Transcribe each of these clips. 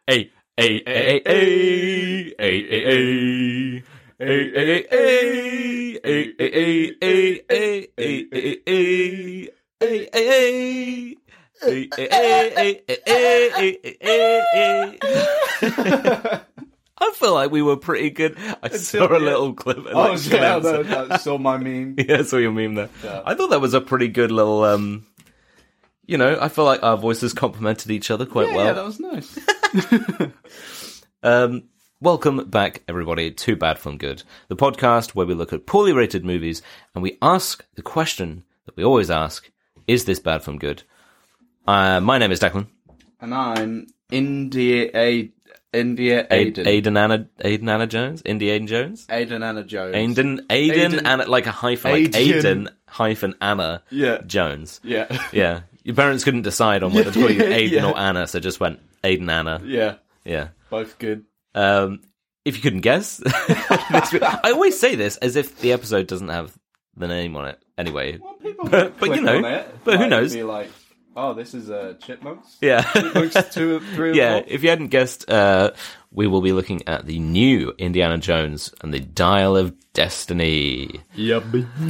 Hey, hey, hey, hey, hey, hey, hey. Hey, hey, hey, hey, hey, hey, hey, hey, hey, hey, hey, hey, I feel like we were pretty good. I saw a little clip. I saw my meme. Yeah, I saw your meme there. Yeah. I thought that was a pretty good little, I feel like our voices complemented each other quite well. Yeah, that was nice. Welcome back, everybody, to Bad Film Good, the podcast where we look at poorly rated movies and we ask the question that we always ask, is this bad film good? My name is Declan. And I'm India Aiden Anna Jones? India Aiden Jones? Aiden Anna Jones. Aiden Anna, like a hyphen, like Aiden hyphen Anna Jones. Yeah. Yeah. Your parents couldn't decide on whether to call you Aiden or Anna, so just went Aiden Anna. Yeah. Yeah. Both good. If you couldn't guess, I always say this as if the episode doesn't have the name on it. Anyway, Well, people but click you know, on it, but who knows? Be like, oh, this is Chipmunks. Yeah, Chipmunks 2, 3, and yeah. 4. If you hadn't guessed, we will be looking at the new Indiana Jones and the Dial of Destiny. Yep.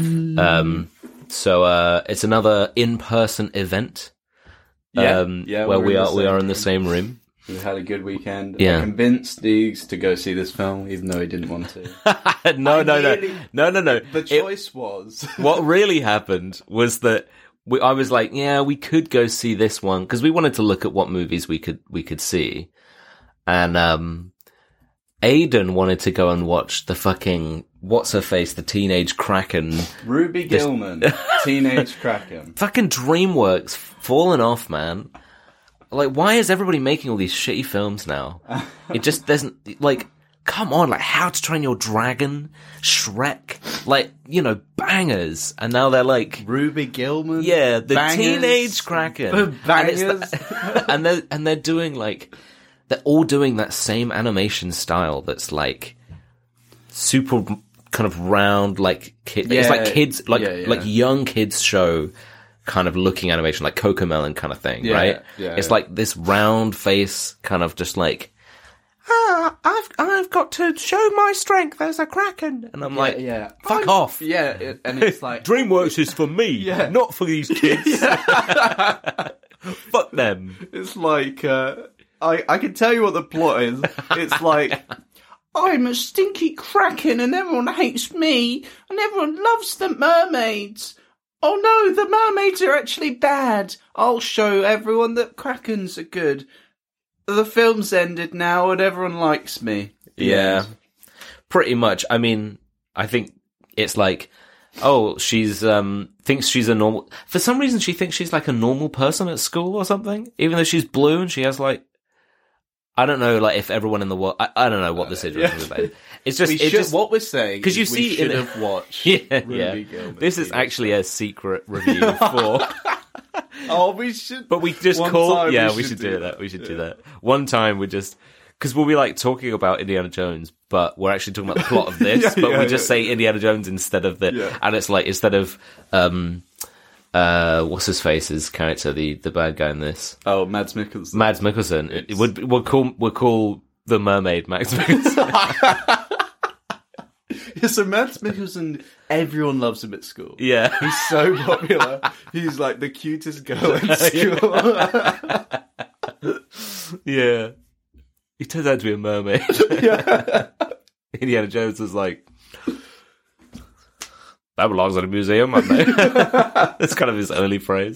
So it's another in-person event. Yeah, where we are in the same room. We had a good weekend. Yeah. I convinced Deegs to go see this film, even though he didn't want to. No. The choice was... What really happened was that I was like, yeah, we could go see this one because we wanted to look at what movies we could see, and Aiden wanted to go and watch the fucking what's her face, the Teenage Kraken, Ruby Gilman, Teenage Kraken. fucking DreamWorks falling off, man. Like, why is everybody making all these shitty films now? It just doesn't, like, come on, like, How to Train Your Dragon, Shrek, like, bangers. And now they're like... Ruby Gilman? Yeah, the bangers, Teenage Kraken. Bangers. And they're doing, like, they're all doing that same animation style that's, like, super kind of round, like, it's like kids, like young kids show... kind of looking animation, like Cocomelon kind of thing, right? Yeah, it's like this round face, kind of just like, I've got to show my strength as a Kraken, and I'm like, fuck off. Yeah, and it's like DreamWorks is for me, not for these kids. Fuck them. It's like I can tell you what the plot is. It's like, I'm a stinky Kraken, and everyone hates me, and everyone loves the mermaids. Oh no, the mermaids are actually bad. I'll show everyone that Krakens are good. The film's ended now and everyone likes me. Yeah, pretty much. I mean, I think it's like, oh, she's, thinks she's a normal... For some reason, she thinks she's like a normal person at school or something, even though she's blue and she has like... I don't know, like, if everyone in the world... I don't know what the situation is about. It's just... what we're saying because you see, we should have watched Ruby Gilman. This is actually a secret review for... Oh, we should... But we just call... Yeah, we should do that. We should do that. One time we just... Because we'll be, like, talking about Indiana Jones, but we're actually talking about the plot of this, but we just say Indiana Jones instead of the... Yeah. And it's like, instead of... what's his face's character, the bad guy in this? Oh, Mads Mikkelsen. Mads Mikkelsen. We'll call the mermaid Mads Mikkelsen. Yeah, so Mads Mikkelsen, everyone loves him at school. Yeah. He's so popular. He's like the cutest girl in school. Yeah. He turns out to be a mermaid. Yeah. Indiana Jones was like, that belongs in a museum, I know. That's kind of his only phrase.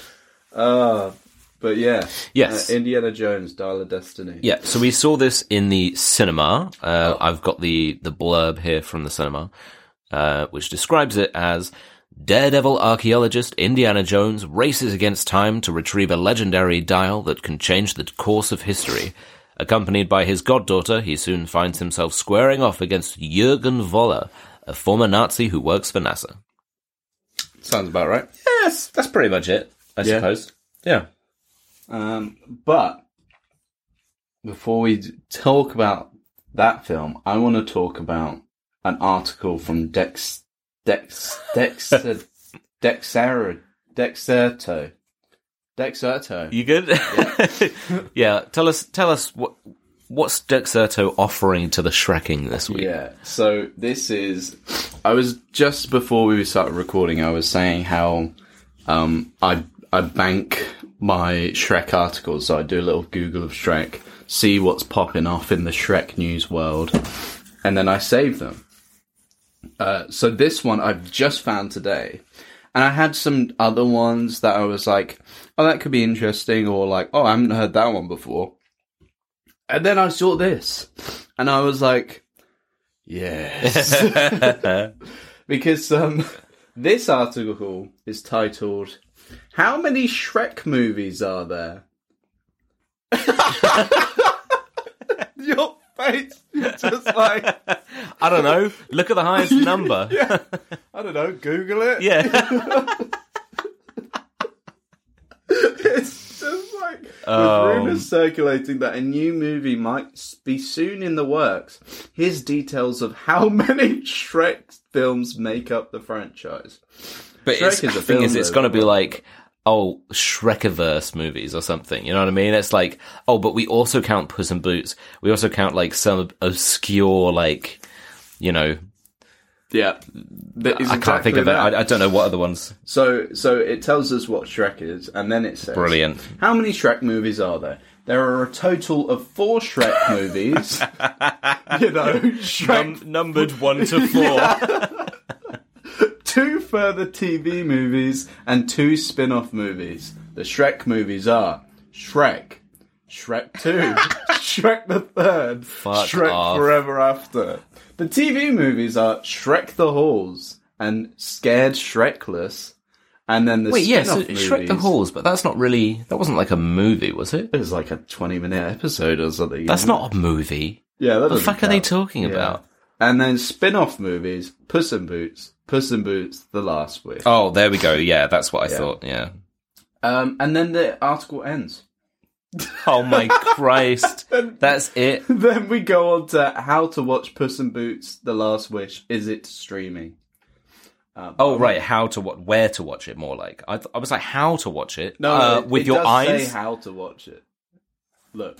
But yeah. Yes. Indiana Jones, Dial of Destiny. Yeah, so we saw this in the cinema. I've got the blurb here from the cinema, which describes it as, daredevil archaeologist Indiana Jones races against time to retrieve a legendary dial that can change the course of history. Accompanied by his goddaughter, he soon finds himself squaring off against Jürgen Voller, a former Nazi who works for NASA. Sounds about right. Yes, that's pretty much it, I suppose. Yeah. But before we talk about that film, I want to talk about an article from Dexerto. Dexerto. You good? Yeah. Tell us what's Dexerto offering to the Shrekking this week? Yeah. So this is. I was just before we started recording. I was saying how I bank my Shrek articles. So I do a little Google of Shrek, see what's popping off in the Shrek news world, and then I save them. So this one I've just found today. And I had some other ones that I was like, oh, that could be interesting, or like, oh, I haven't heard that one before. And then I saw this, and I was like, yes. Because this article is titled, "How many Shrek movies are there?" Your face, just like... I don't know. Look at the highest number. Yeah. I don't know. Google it. Yeah. It's just like with rumours circulating that a new movie might be soon in the works. Here's details of how many Shrek films make up the franchise. But the thing is, it's going to be like, oh, Shrekiverse movies or something. You know what I mean? It's like, oh, but we also count Puss in Boots. We also count like some obscure, like, you know. Yeah, I can't think of it. I don't know what other ones. So it tells us what Shrek is, and then it says, brilliant. How many Shrek movies are there? There are a total of 4 Shrek movies. You know, Shrek numbered 1 to 4. Yeah. 2 further TV movies and 2 spin-off movies. The Shrek movies are Shrek, Shrek 2, Shrek the Third, Shrek off. Forever After. The TV movies are Shrek the Halls and Scared Shrekless. And then the spin-off movies... Shrek the Halls, but that's not really... That wasn't like a movie, was it? It was like a 20-minute episode or something. That's not a movie. Yeah, that What the fuck are they talking about? And then spin-off movies, Puss in Boots, The Last Wish. Oh, there we go. Yeah, that's what I thought, yeah. And then the article ends. Oh my Christ. That's it. Then we go on to how to watch Puss in Boots, The Last Wish. Is it streaming? Right. Where to watch it, more like. I was like, how to watch it? No, with it your does eyes? say how to watch it. Look.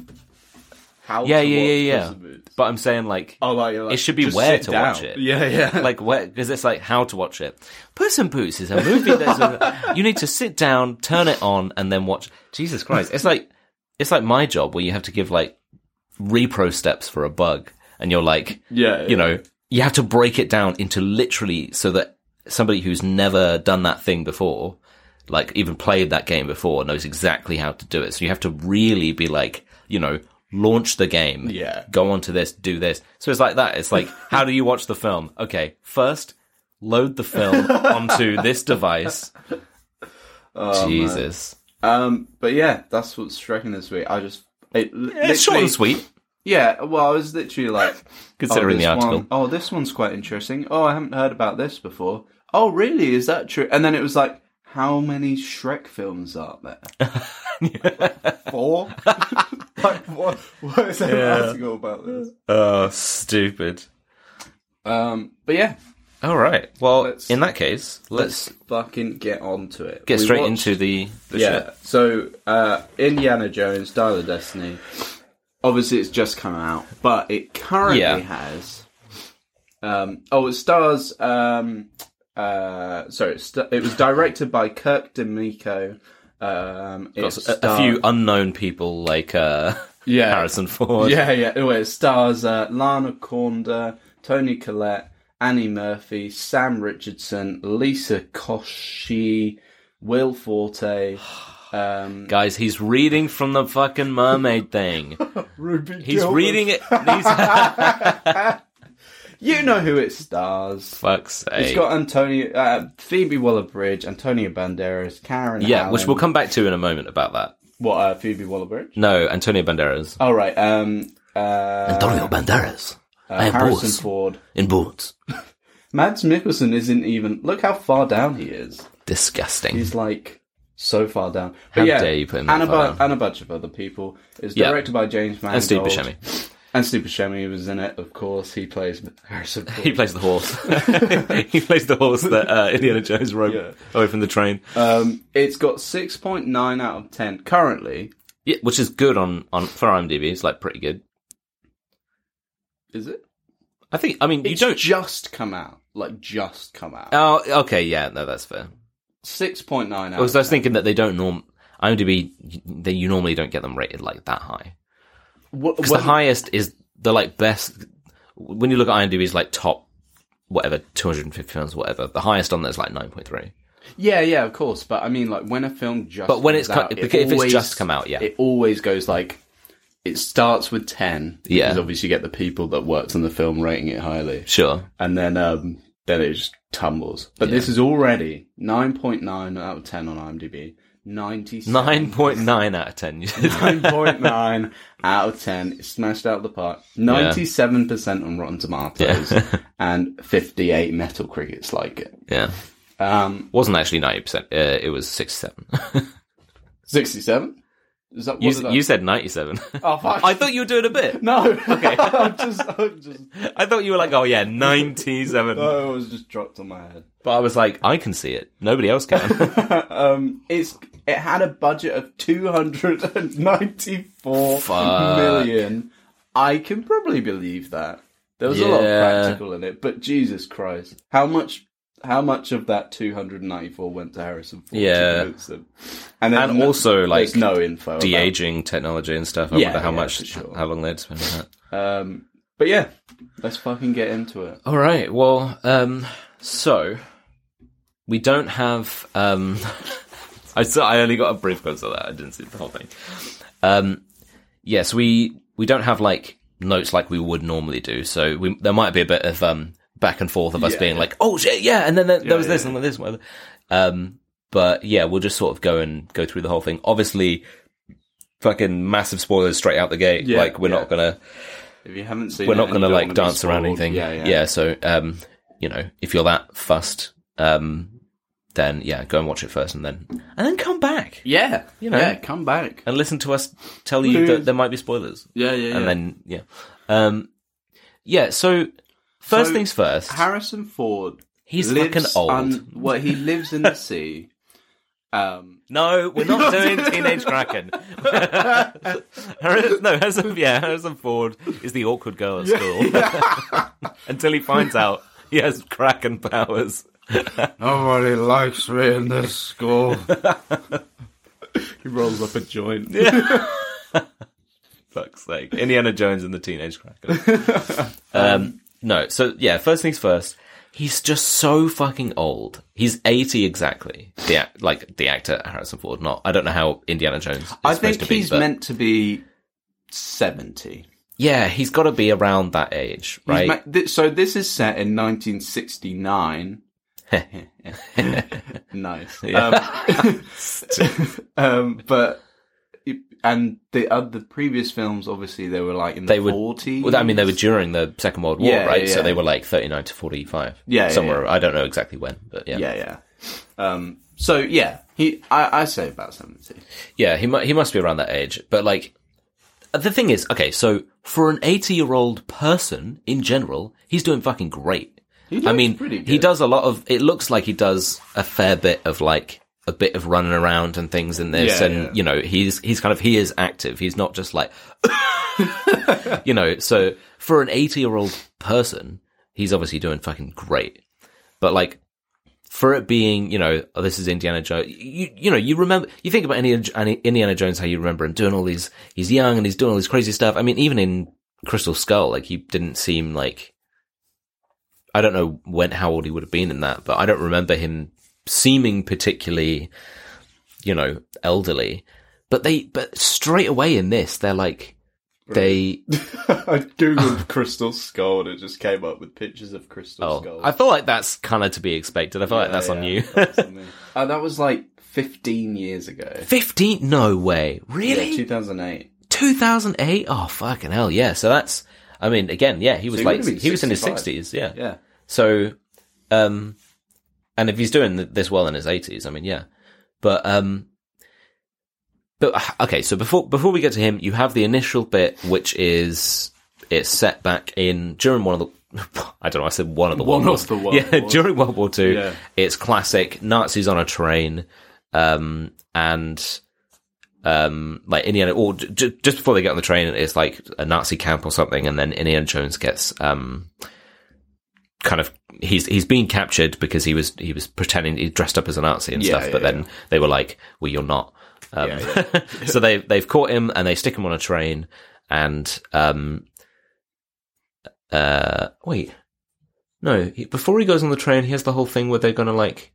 How Yeah. Puss in Boots. But I'm saying, like, like, it should be just where sit to down. watch it. Yeah. Like, where, because it's like, how to watch it. Puss in Boots is a movie you need to sit down, turn it on, and then watch. Jesus Christ. It's like my job where you have to give, like, repro steps for a bug. And you're like, you know, you have to break it down into literally so that somebody who's never done that thing before, like, even played that game before, knows exactly how to do it. So you have to really be like, you know, launch the game, go on to this, do this. So it's like that. It's like, how do you watch the film? Okay, first, load the film onto this device. Oh, Jesus. But yeah, that's what's Shreking this week. It's short and sweet. Yeah, well, I was literally like... Considering the article. This one's quite interesting. Oh, I haven't heard about this before. Oh, really? Is that true? And then it was like, how many Shrek films are there? 4? Like, what is there an article about this? Oh, stupid. But yeah. All right. Well, in that case, let's fucking get on to it. Get straight into the shit. So, Indiana Jones, Dial of Destiny. Obviously, it's just come out, but it currently has... it stars... it was directed by Kirk D'Amico. A few unknown people like Harrison Ford. Yeah. Anyway, it stars Lana Conda, Toni Collette, Annie Murphy, Sam Richardson, Lisa Koshy, Will Forte. Guys, he's reading from the fucking mermaid thing. He's Gilbert. reading it. You know who it stars. Fuck's sake. It's got Phoebe Waller-Bridge, Antonio Banderas, Karen Allen. Which we'll come back to in a moment about that. What, Phoebe Waller-Bridge? No, Antonio Banderas. Oh, right. Antonio Banderas. Harrison Ford. In boots. Mads Mikkelsen isn't even... Look how far down he is. Disgusting. He's like... so far down. How dare you put him that far down? And a bunch of other people. It's directed by James Mangold. And Steve Buscemi. And Steve Buscemi was in it, of course. He plays Harrison Ford. He plays the horse. He plays the horse that Indiana Jones rode away from the train. It's got 6.9 out of 10 currently. Yeah, which is good on for IMDb. It's like pretty good. Is it? I mean, you don't just come out. Like, just come out. Oh, okay, yeah, no, that's fair. 6.9 out. I was thinking that they don't IMDb. You normally don't get them rated like that high. Because the highest is the like best. When you look at IMDb's like top, whatever 250 films, whatever, the highest on there is like 9.3. Yeah, of course. But I mean, like when a film just but when it's out, if it's just come out, yeah, it always goes like it starts with 10. Yeah, because obviously you get the people that worked on the film rating it highly. Sure, and then it just tumbles. But this is already 9.9 out of 10 on IMDb. 9.9 out of 10. 9.9 out of 10. It smashed out the park. 97% on Rotten Tomatoes. And 58 Metacritics like it. Yeah. Wasn't actually 90%. It was 67. 67? Is that what you said 97. Oh, fuck. I thought you were doing a bit. No. Okay. I'm just... I thought you were like, oh yeah, 97. No, it was just dropped on my head. But I was like, I can see it. Nobody else can. It had a budget of 294 million. I can probably believe that. There was a lot of practical in it, but Jesus Christ. How much of that 294 went to Harrison Ford? Yeah. And also, like, there's no info de-aging technology and stuff. I wonder how long they'd spend on that. But yeah, let's fucking get into it. All right. Well, so we don't have. I only got a brief glimpse of that. I didn't see the whole thing. Yes, we don't have like notes like we would normally do. So there might be a bit of back and forth of us being like, oh shit, yeah, and then there was this and then this, whatever. But yeah, we'll just sort of go through the whole thing. Obviously, fucking massive spoilers straight out the gate. Yeah, like we're not gonna. If you haven't seen, we're not gonna like dance around anything. Yeah. So if you're that fussed, then yeah, go and watch it first and then come back. Yeah. Come back. And listen to us tell you that there might be spoilers. Yeah. And then, so first things first. Harrison Ford. He's fucking old. He lives in the sea. No, we're not doing Teenage Kraken. Harrison Ford is the awkward girl at school. Until he finds out he has Kraken powers. Nobody likes me in this school. He rolls up a joint. Fuck's sake. Indiana Jones and the Teenage Kraken. No, so yeah, first things first. He's just so fucking old. He's 80 exactly. The actor Harrison Ford. I don't know how Indiana Jones is I supposed think to be. He's meant to be 70. Yeah, he's got to be around that age, right? So this is set in 1969. Nice. But the previous films, obviously, they were like in the 40s. Well, I mean, they were during the Second World War, right? Yeah. So they were like 39 to 45. Somewhere. I don't know exactly when, but yeah. Yeah. So yeah, I say about 70. Yeah, he must be around that age. But like, the thing is, okay, so for an 80-year-old person in general, he's doing fucking great. Pretty good. He does a lot of. It looks like he does a fair bit of like a bit of running around and things in this, he's kind of he is active. He's not just like, So for an 80-year-old person, he's obviously doing fucking great. But like, for it being, this is Indiana Jones. You remember, you think about Indiana Jones, how you remember him doing all these. He's young and he's doing all this crazy stuff. I mean, even in Crystal Skull, like he didn't seem like. I don't know how old he would have been in that, but I don't remember him seeming particularly, elderly. But straight away in this, they're like, I googled Crystal Skull and it just came up with pictures of Crystal Skull. I feel like that's kind of to be expected. I feel like that's on you. That was like 15 years ago. 15? No way. Really? Yeah, 2008. 2008? Oh, fucking hell, yeah. So that's, I mean, again, yeah, he was he was in his 60s, yeah. Yeah. So, and if he's doing this well in his 80s, I mean, yeah. But okay, so before we get to him, you have the initial bit, which is it's set back during one of the. I don't know. I said one of the One World of the Wars. World Yeah, Wars. during World War II. Yeah. It's classic Nazis on a train, and like Indiana, or just before they get on the train, it's like a Nazi camp or something, and then Indiana Jones gets kind of he's being captured because he was pretending he dressed up as a Nazi and stuff, but then they were like, well, you're not. So they've caught him and they stick him on a train, and wait, no, before he goes on the train, he has the whole thing where they're gonna like.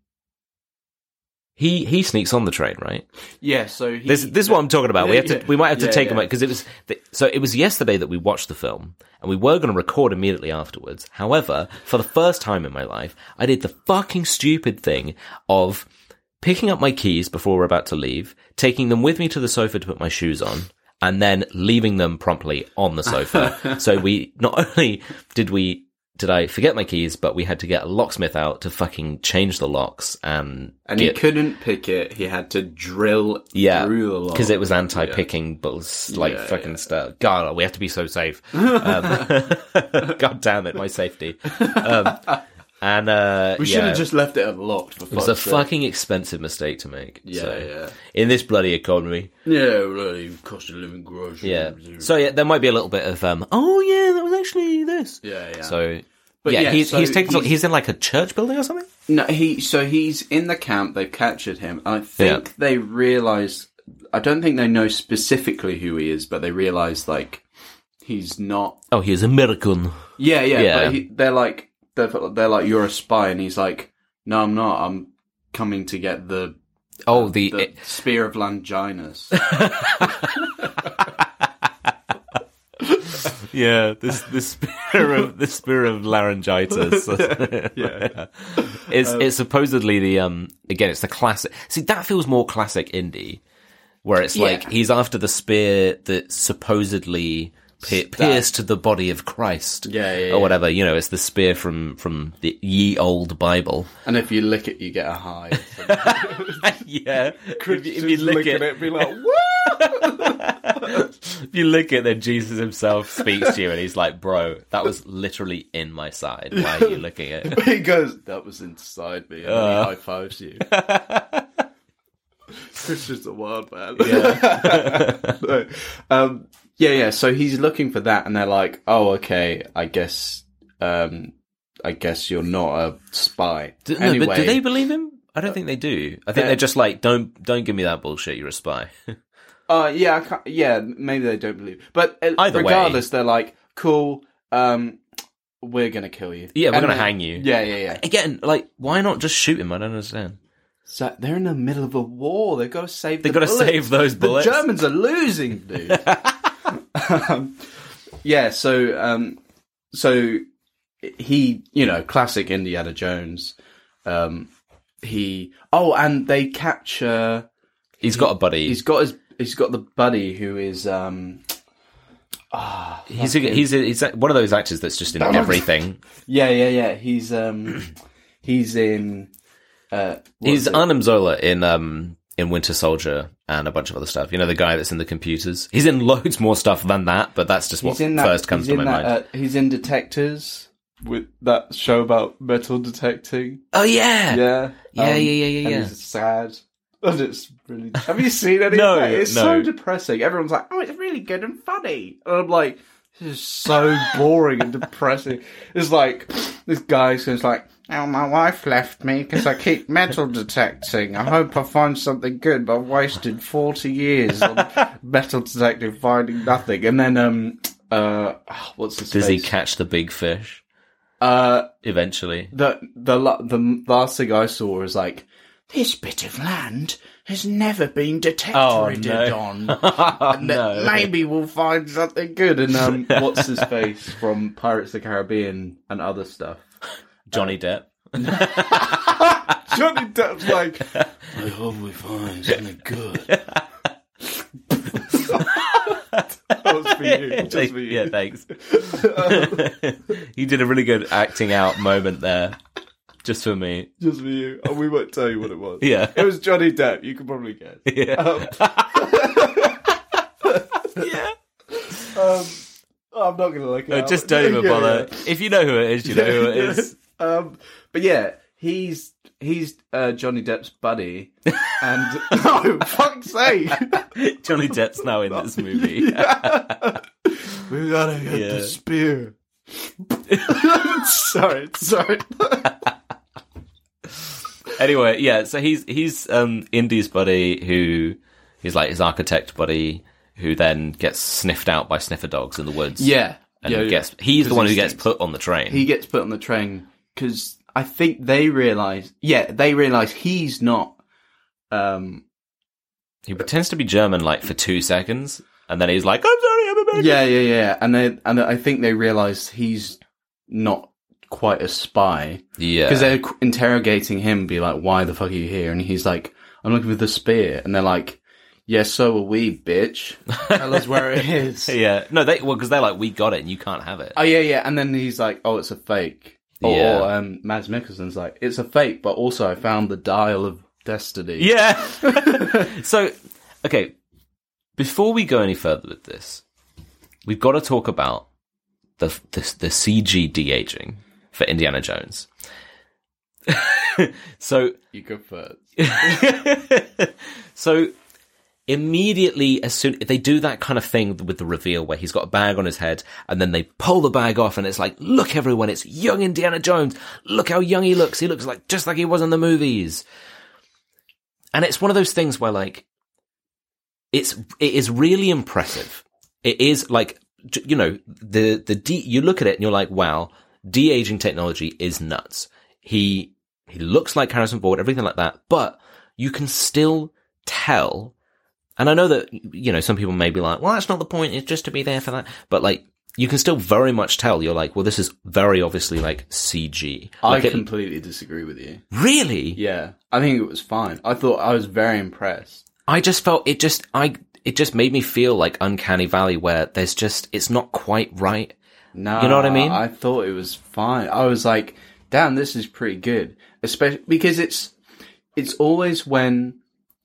He sneaks on the train, right? Yeah, so this is what I'm talking about. We might have to take him out because it was yesterday that we watched the film and we were going to record immediately afterwards. However, for the first time in my life, I did the fucking stupid thing of picking up my keys before we're about to leave, taking them with me to the sofa to put my shoes on, and then leaving them promptly on the sofa. So we not only did I forget my keys, but we had to get a locksmith out to fucking change the locks and he couldn't pick it. He had to drill through the lock because it was anti-picking, but fucking stuff. God, we have to be so safe. God damn it, my safety. And we should have just left it unlocked. It was a fucking expensive mistake to make. In this bloody economy. Yeah, bloody cost of living groceries. Yeah. So yeah, there might be a little bit of oh yeah, that was actually this. Yeah. So. But he's in like a church building or something? No, he's in the camp, they've captured him. I think they realise, I don't think they know specifically who he is, but they realise, like, he's not... Oh, he's American. Yeah. But they're like, you're a spy, and he's like, no, I'm not, I'm coming to get the Spear of Longinus. Yeah, the spear of laryngitis. It's supposedly the again, it's the classic. See, that feels more classic indie, where it's like he's after the spear that supposedly pierced the body of Christ, or whatever. You know, it's the spear from the ye old Bible. And if you lick it, you get a high. Yeah, if you lick it, be like, what? If you lick it, then Jesus himself speaks to you and he's like, bro, that was literally in my side. Why are you licking it? He goes, that was inside me, and then he high-fives you. Christian's a wild man. Yeah. So he's looking for that, and they're like, oh, okay, I guess you're not a spy. Anyway, but do they believe him? I don't think they do. I think they're just like, don't give me that bullshit, you're a spy. Maybe they don't believe. But regardless, they're like, cool, we're gonna kill you. Yeah, we're gonna hang you. Yeah. Again, like, why not just shoot him? I don't understand. So they're in the middle of a war. They've got to save They've got to save those bullets. The Germans are losing, dude. So he, classic Indiana Jones. And they capture. He's got a buddy. He's got the buddy who is. He's one of those actors that's just in everything. Yeah. He's in. He's Arnim Zola in Winter Soldier and a bunch of other stuff. You know, the guy that's in the computers. He's in loads more stuff than that, but that's just what first comes to my mind. He's in Detectives, with that show about metal detecting. Oh yeah, yeah. And it's sad. And it's really. Have you seen any of that? It's so depressing. Everyone's like, "Oh, it's really good and funny," and I'm like, "This is so boring and depressing." It's like this guy's just like, "Oh, my wife left me because I keep metal detecting. I hope I find something good, but I've wasted 40 years on metal detecting, finding nothing." And then, what's his Does face? he catch the big fish? Eventually. The last thing I saw was like, this bit of land has never been detected on. And maybe we'll find something good. And what's his face from Pirates of the Caribbean and other stuff? Johnny Depp. Johnny Depp's like, I hope we find something good. That was for you. Just for you. Yeah, thanks. You did a really good acting out moment there. Just for me. Just for you. And we won't tell you what it was. Yeah. It was Johnny Depp. You can probably guess. Yeah. Yeah. I'm not gonna look it up. Just don't even bother. Yeah. If you know who it is, you know who it is. But yeah, he's Johnny Depp's buddy, and no, fuck's sake, Johnny Depp's now in this movie. we gotta get the spear. sorry. Anyway, yeah, so he's Indy's buddy, who he's like his architect buddy, who then gets sniffed out by sniffer dogs in the woods. Yeah, and he's the one who gets put on the train. He gets put on the train because I think they realise he's not. He pretends to be German like for 2 seconds, and then he's like, "I'm sorry, I'm American." Yeah, and I think they realise he's not quite a spy. Yeah, because they're interrogating him, be like, "Why the fuck are you here?" And he's like, "I'm looking for the spear," and they're like, "Yeah, so are we, bitch. Tell us where it is." Yeah, no, because they're like, "We got it, and you can't have it." Oh yeah, and then he's like, "Oh, it's a fake." Yeah. Or Mads Mikkelsen's like, "It's a fake, but also I found the dial of destiny." Yeah. So, okay, before we go any further with this, we've got to talk about the CG de-aging for Indiana Jones. So you go first. So immediately, as soon they do that kind of thing with the reveal where he's got a bag on his head, and then they pull the bag off, and it's like, look, everyone, it's young Indiana Jones. Look how young he looks. He looks like just like he was in the movies. And it's one of those things where, like, it is really impressive. It is like, you know, you look at it and you're like, wow, de-aging technology is nuts. He looks like Harrison Ford, everything like that, but you can still tell. And I know that, you know, some people may be like, well, that's not the point. It's just to be there for that. But, like, you can still very much tell. You're like, well, this is very obviously, like, CG. Like I completely disagree with you. Really? Yeah. I think it was fine. I was very impressed. I just felt it just made me feel like Uncanny Valley, where it's not quite right. No. You know what I mean? I thought it was fine. I was like, damn, this is pretty good. Especially because it's always when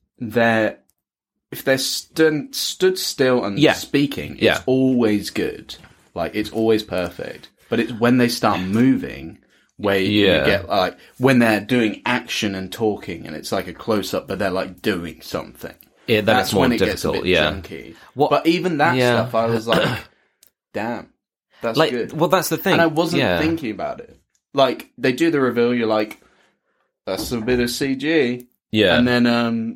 if they're stood still and speaking, it's always good. Like, it's always perfect. But it's when they start moving where you get, like, when they're doing action and talking, and it's like a close-up, but they're, like, doing something. Yeah, that's more when it difficult, gets a bit junky. What, but even that stuff, I was like, damn, that's like, good. Well, that's the thing. And I wasn't thinking about it. Like, they do the reveal, you're like, that's a bit of CG. Yeah. And then,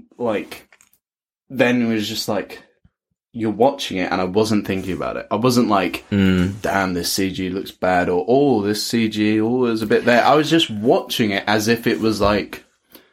then it was just like, you're watching it, and I wasn't thinking about it. I wasn't like, damn, this CG looks bad, or, oh, this CG, oh, there's a bit there. I was just watching it as if it was like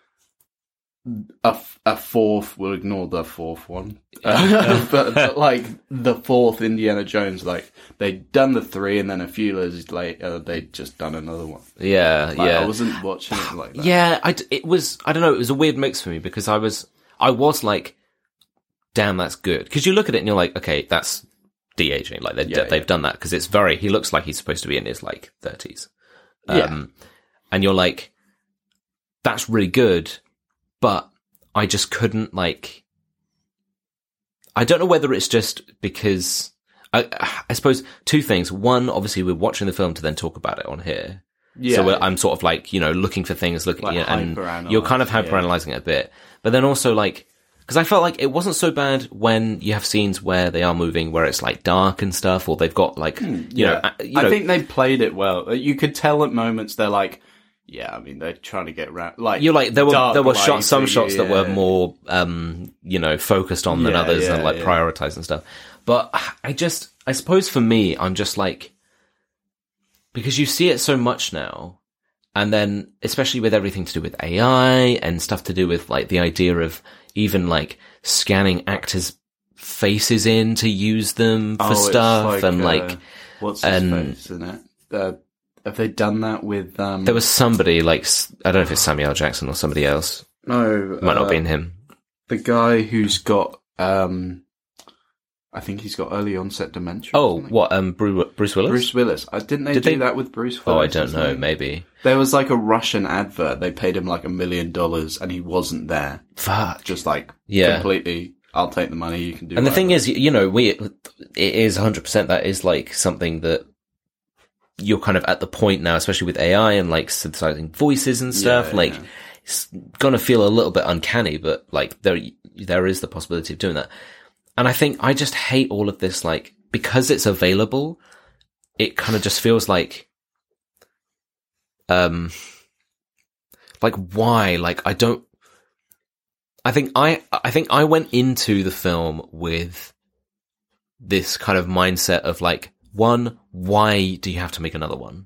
a fourth, we'll ignore the fourth one, but like the fourth Indiana Jones, like they'd done the 3, and then a few years later, they'd just done another one. Yeah, like, I wasn't watching it like that. Yeah, I don't know, it was a weird mix for me, because I was like, damn, that's good. Because you look at it and you're like, okay, that's de-aging. Like, they've done that, because he looks like he's supposed to be in his, like, 30s. And you're like, that's really good, but I just couldn't, like, I don't know whether it's just because, I suppose, 2 things. One, obviously, we're watching the film to then talk about it on here. Yeah. So I'm sort of, like, you know, looking for things, and you're kind of hyper-analyzing it a bit. But then also, like, because I felt like it wasn't so bad when you have scenes where they are moving, where it's like dark and stuff, or they've got like, you know. I think they played it well. You could tell at moments they're like, yeah, I mean, they're trying to get around. Like, you're like, there were some shots that were more, you know, focused on than others, and like prioritized and stuff. But I suppose for me, I'm just like, because you see it so much now. And then, especially with everything to do with AI and stuff to do with, like, the idea of even, like, scanning actors' faces in to use them for stuff, and, like... what's his face in it? Have they done that with... There was somebody, like, I don't know if it's Samuel L. Jackson or somebody else. No. Might not have been him. The guy who's got... I think he's got early onset dementia. Oh, what? Bruce Willis? Bruce Willis. Did they do that with Bruce Willis? Oh, I don't know. Maybe there was like a Russian advert. They paid him like $1 million, and he wasn't there. Fuck. Just like completely I'll take the money. You can do. And the thing whatever. is, you know, it is 100%. That is like something that you're kind of at the point now, especially with AI and like synthesizing voices and stuff. It's gonna feel a little bit uncanny, but like there is the possibility of doing that. And I think I just hate all of this, like, because it's available, it kind of just feels like why? Like, I think I went into the film with this kind of mindset of like, one, why do you have to make another one?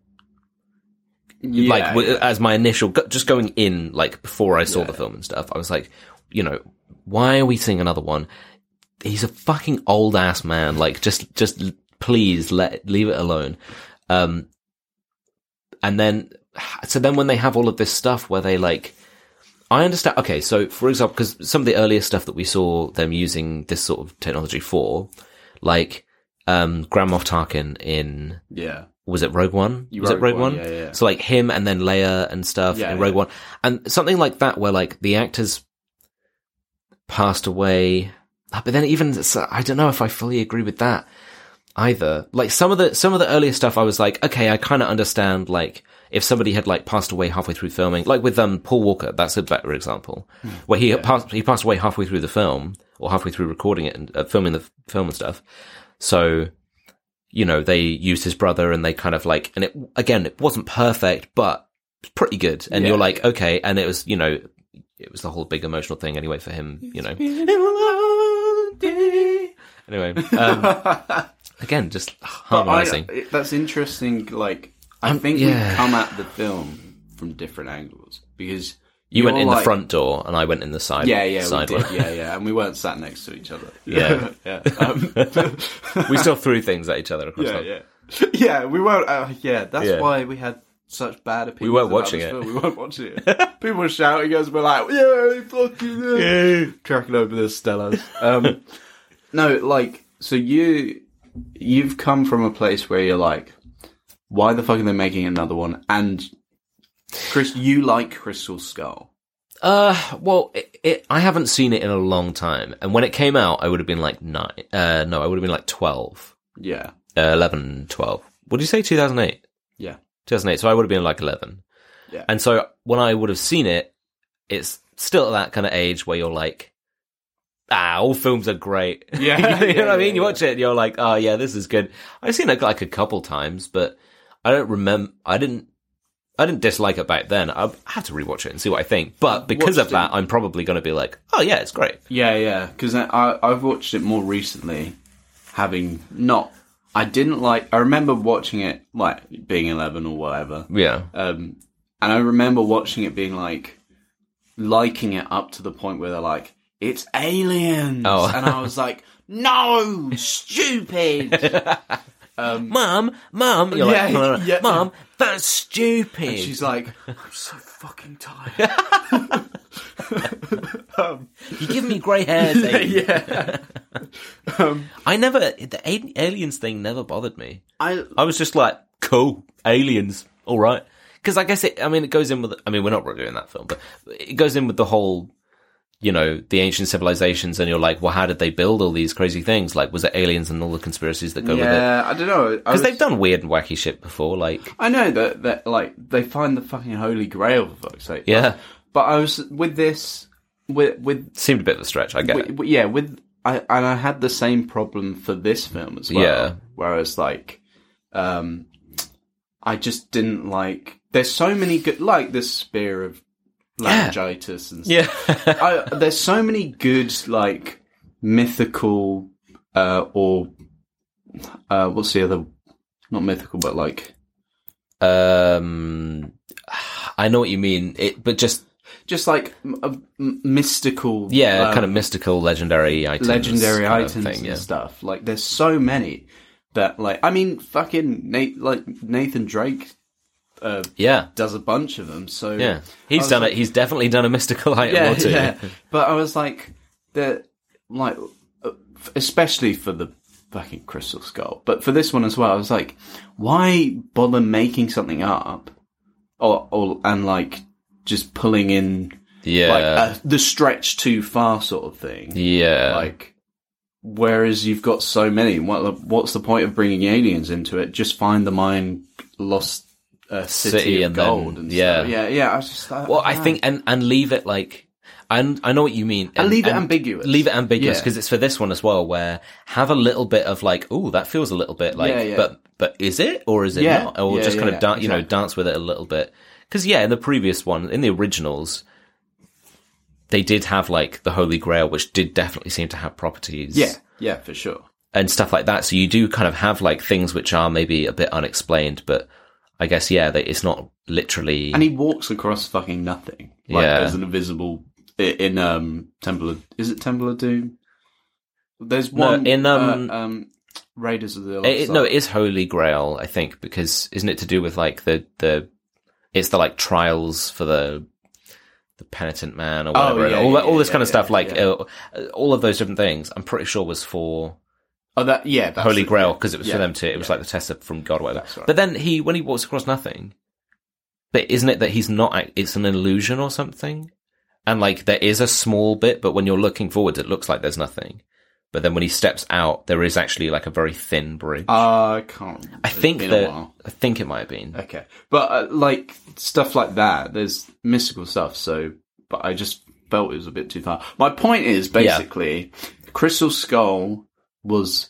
As my initial, just going in, like, before I saw the film and stuff, I was like, you know, why are we seeing another one? He's a fucking old ass man. Like, just please leave it alone. And then when they have all of this stuff where they like, I understand. Okay, so for example, because some of the earlier stuff that we saw them using this sort of technology for, like, Grand Moff Tarkin in, was it Rogue One? Was it Rogue One? Yeah. So like him and then Leia and stuff in Rogue One, and something like that where like the actors passed away. But then even, I don't know if I fully agree with that either. Like some of the earlier stuff, I was like, okay, I kind of understand, like, if somebody had like passed away halfway through filming, like with Paul Walker, that's a better example, where he passed away halfway through the film, or halfway through recording it and filming the film and stuff. So, you know, they used his brother and they kind of like, and it wasn't perfect, but pretty good. And you're like, okay, and it was, you know, it was the whole big emotional thing anyway for him, you know. Anyway, again, just harmonizing. That's interesting. Like, I think we come at the film from different angles, because you went in the front door and I went in the side. Side we did. And we weren't sat next to each other. We still threw things at each other across we weren't. That's why we had such bad opinions. We weren't watching it. We weren't watching it. People were shouting us, we're like, yeah, fucking yeah, cracking over the Stellas. No, like, so you've come from a place where you're like, why the fuck are they making another one? And Chris, you like Crystal Skull. Well, I haven't seen it in a long time, and when it came out, I would have been like 9. No, I would have been like 12. Yeah. 11, 12. What did you say? 2008. Yeah. 2008. So I would have been like 11. Yeah. And so when I would have seen it, it's still at that kind of age where you're like, all films are great. Yeah. You know what I mean? You watch it and you're like, oh yeah, this is good. I've seen it like a couple times, but I don't remember. I didn't dislike it back then. I have to rewatch it and see what I think. But because of that, I'm probably going to be like, oh yeah, it's great. Yeah. Because I've watched it more recently, having not. I didn't like. I remember watching it like being 11 or whatever. Yeah. And I remember watching it being like, liking it up to the point where they're like, it's aliens. Oh. And I was like, no, stupid. Mom, you're like, Mom, that's stupid. And she's like, I'm so fucking tired. You give me grey hairs. Yeah. The aliens thing never bothered me. I was just like, cool, aliens, all right. Because I guess it goes in with, we're not reviewing that film, but it goes in with the whole, you know, the ancient civilizations, and you're like, well, how did they build all these crazy things? Like, was it aliens and all the conspiracies that go with it? Yeah, I don't know. Because they've done weird and wacky shit before, like... I know that like, they find the fucking Holy Grail, for fuck's sake. Yeah. But I was, with this, with... Seemed a bit of a stretch, I get it. Yeah, I had the same problem for this film as well. Yeah. Whereas, like, I just didn't like... There's so many good... Like, this Spear of Laryngitis and stuff. Yeah. There's so many good, like, mythical, or... what's the other... Not mythical, but, like... I know what you mean. But just like mystical... Yeah, kind of mystical, legendary items. And stuff. Like, there's so many that, like... I mean, fucking Nathan Drake... does a bunch of them. So yeah, he's done it. He's definitely done a mystical item or two. Yeah. But I was like, especially for the fucking Crystal Skull, but for this one as well, I was like, why bother making something up, or like just pulling in Yeah. the stretch too far sort of thing. Yeah. Like, whereas you've got so many, what's the point of bringing aliens into it? Just find the mine lost city of and gold then, and yeah. stuff. Yeah. I was just like, Well, I think, and leave it like, I know what you mean. And leave it ambiguous. Leave it ambiguous, because it's for this one as well, where have a little bit of like, ooh, that feels a little bit like, but is it, or is it not? Or just kind of, dance with it a little bit. Because, in the previous one, in the originals, they did have like the Holy Grail, which did definitely seem to have properties. Yeah, for sure. And stuff like that. So you do kind of have like things which are maybe a bit unexplained, but I guess, it's not literally. And he walks across fucking nothing. Like, there's an invisible. In Temple of Doom? There's one in Raiders of the Lost Ark. No, it is Holy Grail, I think, because isn't it to do with like it's the like trials for the penitent man or whatever, all this kind of stuff, like all of those different things. I'm pretty sure was for that's Holy Grail, because it was for them to. It was like the test from God, or whatever. Right. But then when he walks across nothing, but isn't it that he's not? It's an illusion or something. And, like, there is a small bit, but when you're looking forward, it looks like there's nothing. But then when he steps out, there is actually, like, a very thin bridge. I can't. I think it might have been. Okay. But, like, stuff like that, there's mystical stuff, but I just felt it was a bit too far. My point is, basically, Crystal Skull was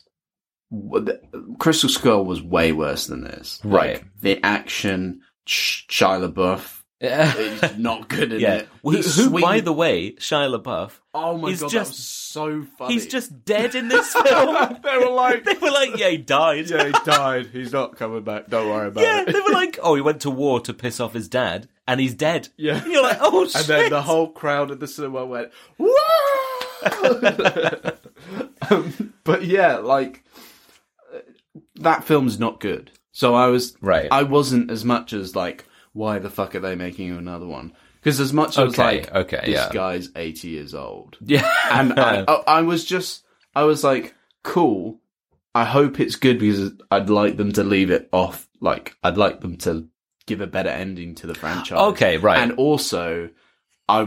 way worse than this. Right. Like, the action, Shia LaBeouf, he's not good in it. Who, by the way, Shia LaBeouf. Oh my god, that was so funny. He's just dead in this film. They were like, he died. Yeah, he died. He's not coming back. Don't worry about it. Yeah, they were like, he went to war to piss off his dad, and he's dead. Yeah. And you're like, oh shit. And then the whole crowd at the cinema went, woo! But yeah, like, that film's not good. So I wasn't as much as like, why the fuck are they making another one? Because as much as this guy's 80 years old. Yeah. And I was like, cool. I hope it's good, because I'd like them to leave it off. Like, I'd like them to give a better ending to the franchise. Okay, right. And also, I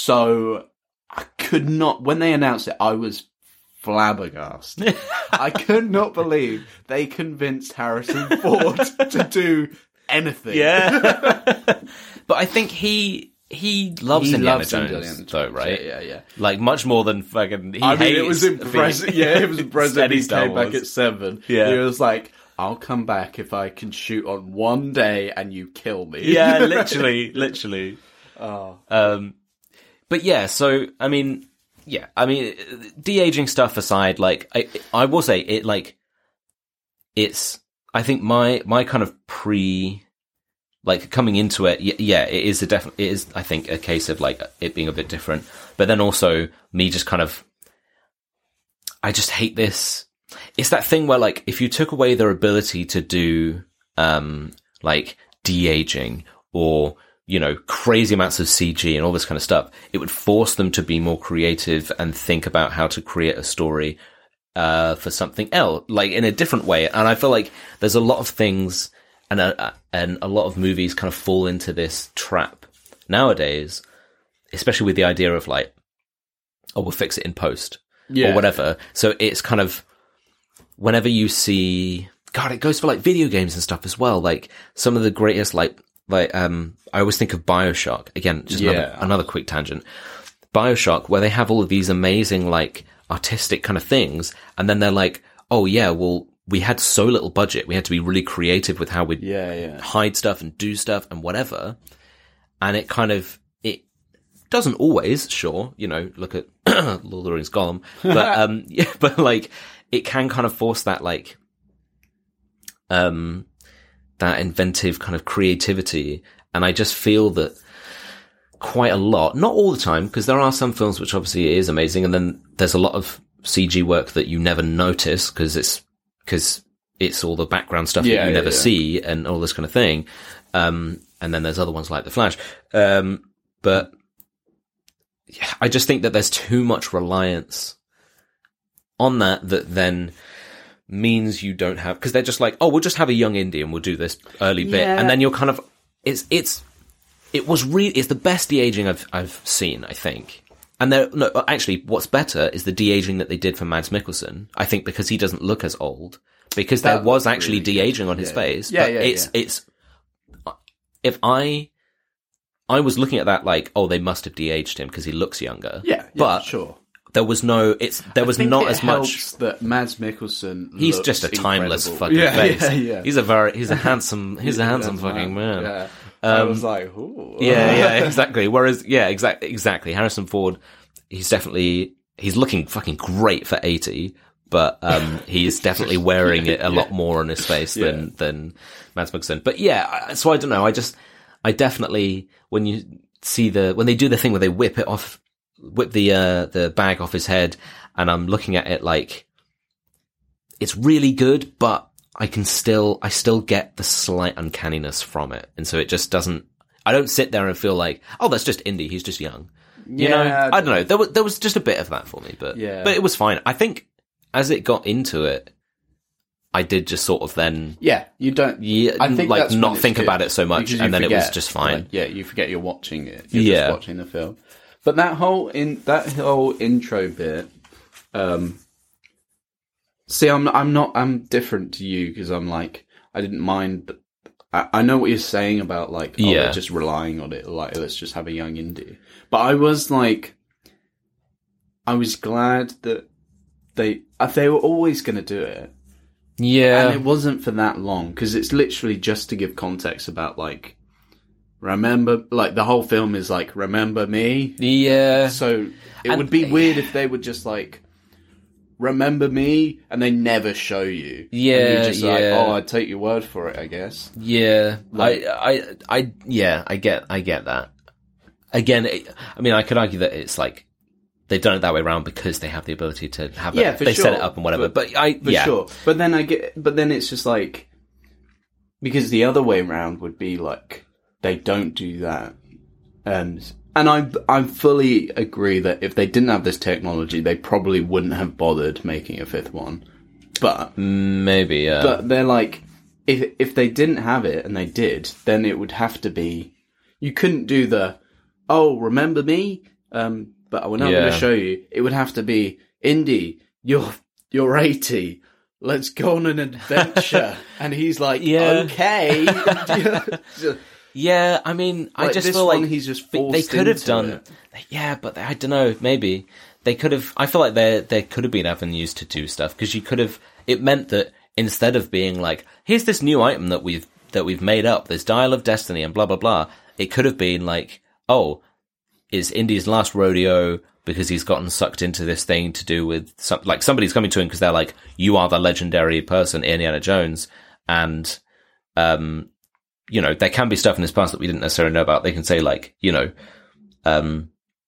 could not, when they announced it, I was flabbergasted. I could not believe they convinced Harrison Ford to do anything. Yeah. But I think he loves Indiana Jones, though, right? Yeah. Like, much more than fucking. It was impressive. Yeah, it was impressive. He came back at 7. Yeah. He was like, I'll come back if I can shoot on one day and you kill me. Yeah, literally. Oh. But yeah, so, I mean, de-aging stuff aside, like, I will say, it, like, it's, I think my kind of coming into it, it is, I think, a case of, like, it being a bit different. But then also, me just kind of, I just hate this. It's that thing where, like, if you took away their ability to do, like, de-aging or, crazy amounts of CG and all this kind of stuff, it would force them to be more creative and think about how to create a story for something else, like in a different way. And I feel like there's a lot of things and a lot of movies kind of fall into this trap nowadays, especially with the idea of like, we'll fix it in post or whatever. So it's kind of, whenever you see, God, it goes for like video games and stuff as well. Like some of the greatest, I always think of BioShock. Again, just another quick tangent. BioShock, where they have all of these amazing, like, artistic kind of things, and then they're like, oh yeah, well, we had so little budget, we had to be really creative with how we'd hide stuff and do stuff and whatever. And it kind of, it doesn't always, sure, look at Lord of the Rings Gollum, but, but like, it can kind of force that, like, that inventive kind of creativity. And I just feel that quite a lot, not all the time, because there are some films which obviously is amazing, and then there's a lot of CG work that you never notice because it's all the background stuff that you never see and all this kind of thing. And then there's other ones like The Flash. But I just think that there's too much reliance on that then means you don't have, because they're just like, we'll just have a young indie and we'll do this early bit, and then you're kind of, it's it's the best de-aging I've seen, I think. And actually, what's better is the de-aging that they did for Mads Mikkelsen. I think because he doesn't look as old, because there was actually really de-aging on his face. Yeah, but it's if I was looking at that like, oh, they must have de-aged him because he looks younger. Yeah, but sure. There was not as much. That Mads Mikkelsen. He's just a timeless fucking face. Yeah. He's a handsome fucking man. Yeah. I was like, ooh. Yeah, exactly. Whereas, exactly. Harrison Ford, he's looking fucking great for 80, but he's definitely wearing it a lot more on his face than Mads Mikkelsen. But yeah, so I don't know. I definitely, when they do the thing where they whip the bag off his head, and I'm looking at it like, it's really good, but I still get the slight uncanniness from it. And so it just doesn't, I don't sit there and feel like, oh, that's just Indy, he's just young. You know? I don't know. There was just a bit of that for me, but it was fine. I think as it got into it, I did just sort of then... Yeah, you don't... Yeah, I think like, not think about it so much, and then it was just fine. Like, you forget you're watching it. You're just watching the film. But that whole intro bit... See, I'm different to you, because I'm like, I didn't mind... I know what you're saying about, like, they're just relying on it, like, let's just have a young Indy. But I was like... I was glad that they were always going to do it. Yeah. And it wasn't for that long, because it's literally just to give context about, like, remember, like, the whole film is like, remember me? Yeah. So it would be weird if they would just, like, remember me, and they never show you. Yeah, and you're just like, oh, I'd take your word for it, I guess. Yeah. Like, I get that. Again, I could argue that it's like, they've done it that way around because they have the ability to have it. They set it up and whatever. But sure. But then it's just like, because the other way around would be like, they don't do that. And I fully agree that if they didn't have this technology, they probably wouldn't have bothered making a fifth one. But maybe, yeah. But they're like, if they didn't have it and they did, then it would have to be, you couldn't do the, oh, remember me? But we're not going to show you. It would have to be, Indy, you're 80. Let's go on an adventure. And he's like, okay. Yeah, I mean, like, I just feel like he's just forced they could have done it. Yeah, but I don't know, maybe they could have. I feel like there could have been avenues to do stuff, because you could have. It meant that instead of being like, here's this new item that we've made up, this Dial of Destiny and blah blah blah, it could have been like, oh, is Indy's last rodeo because he's gotten sucked into this thing to do with like somebody's coming to him because they're like, you are the legendary person, Indiana Jones, and there can be stuff in his past that we didn't necessarily know about. They can say like, have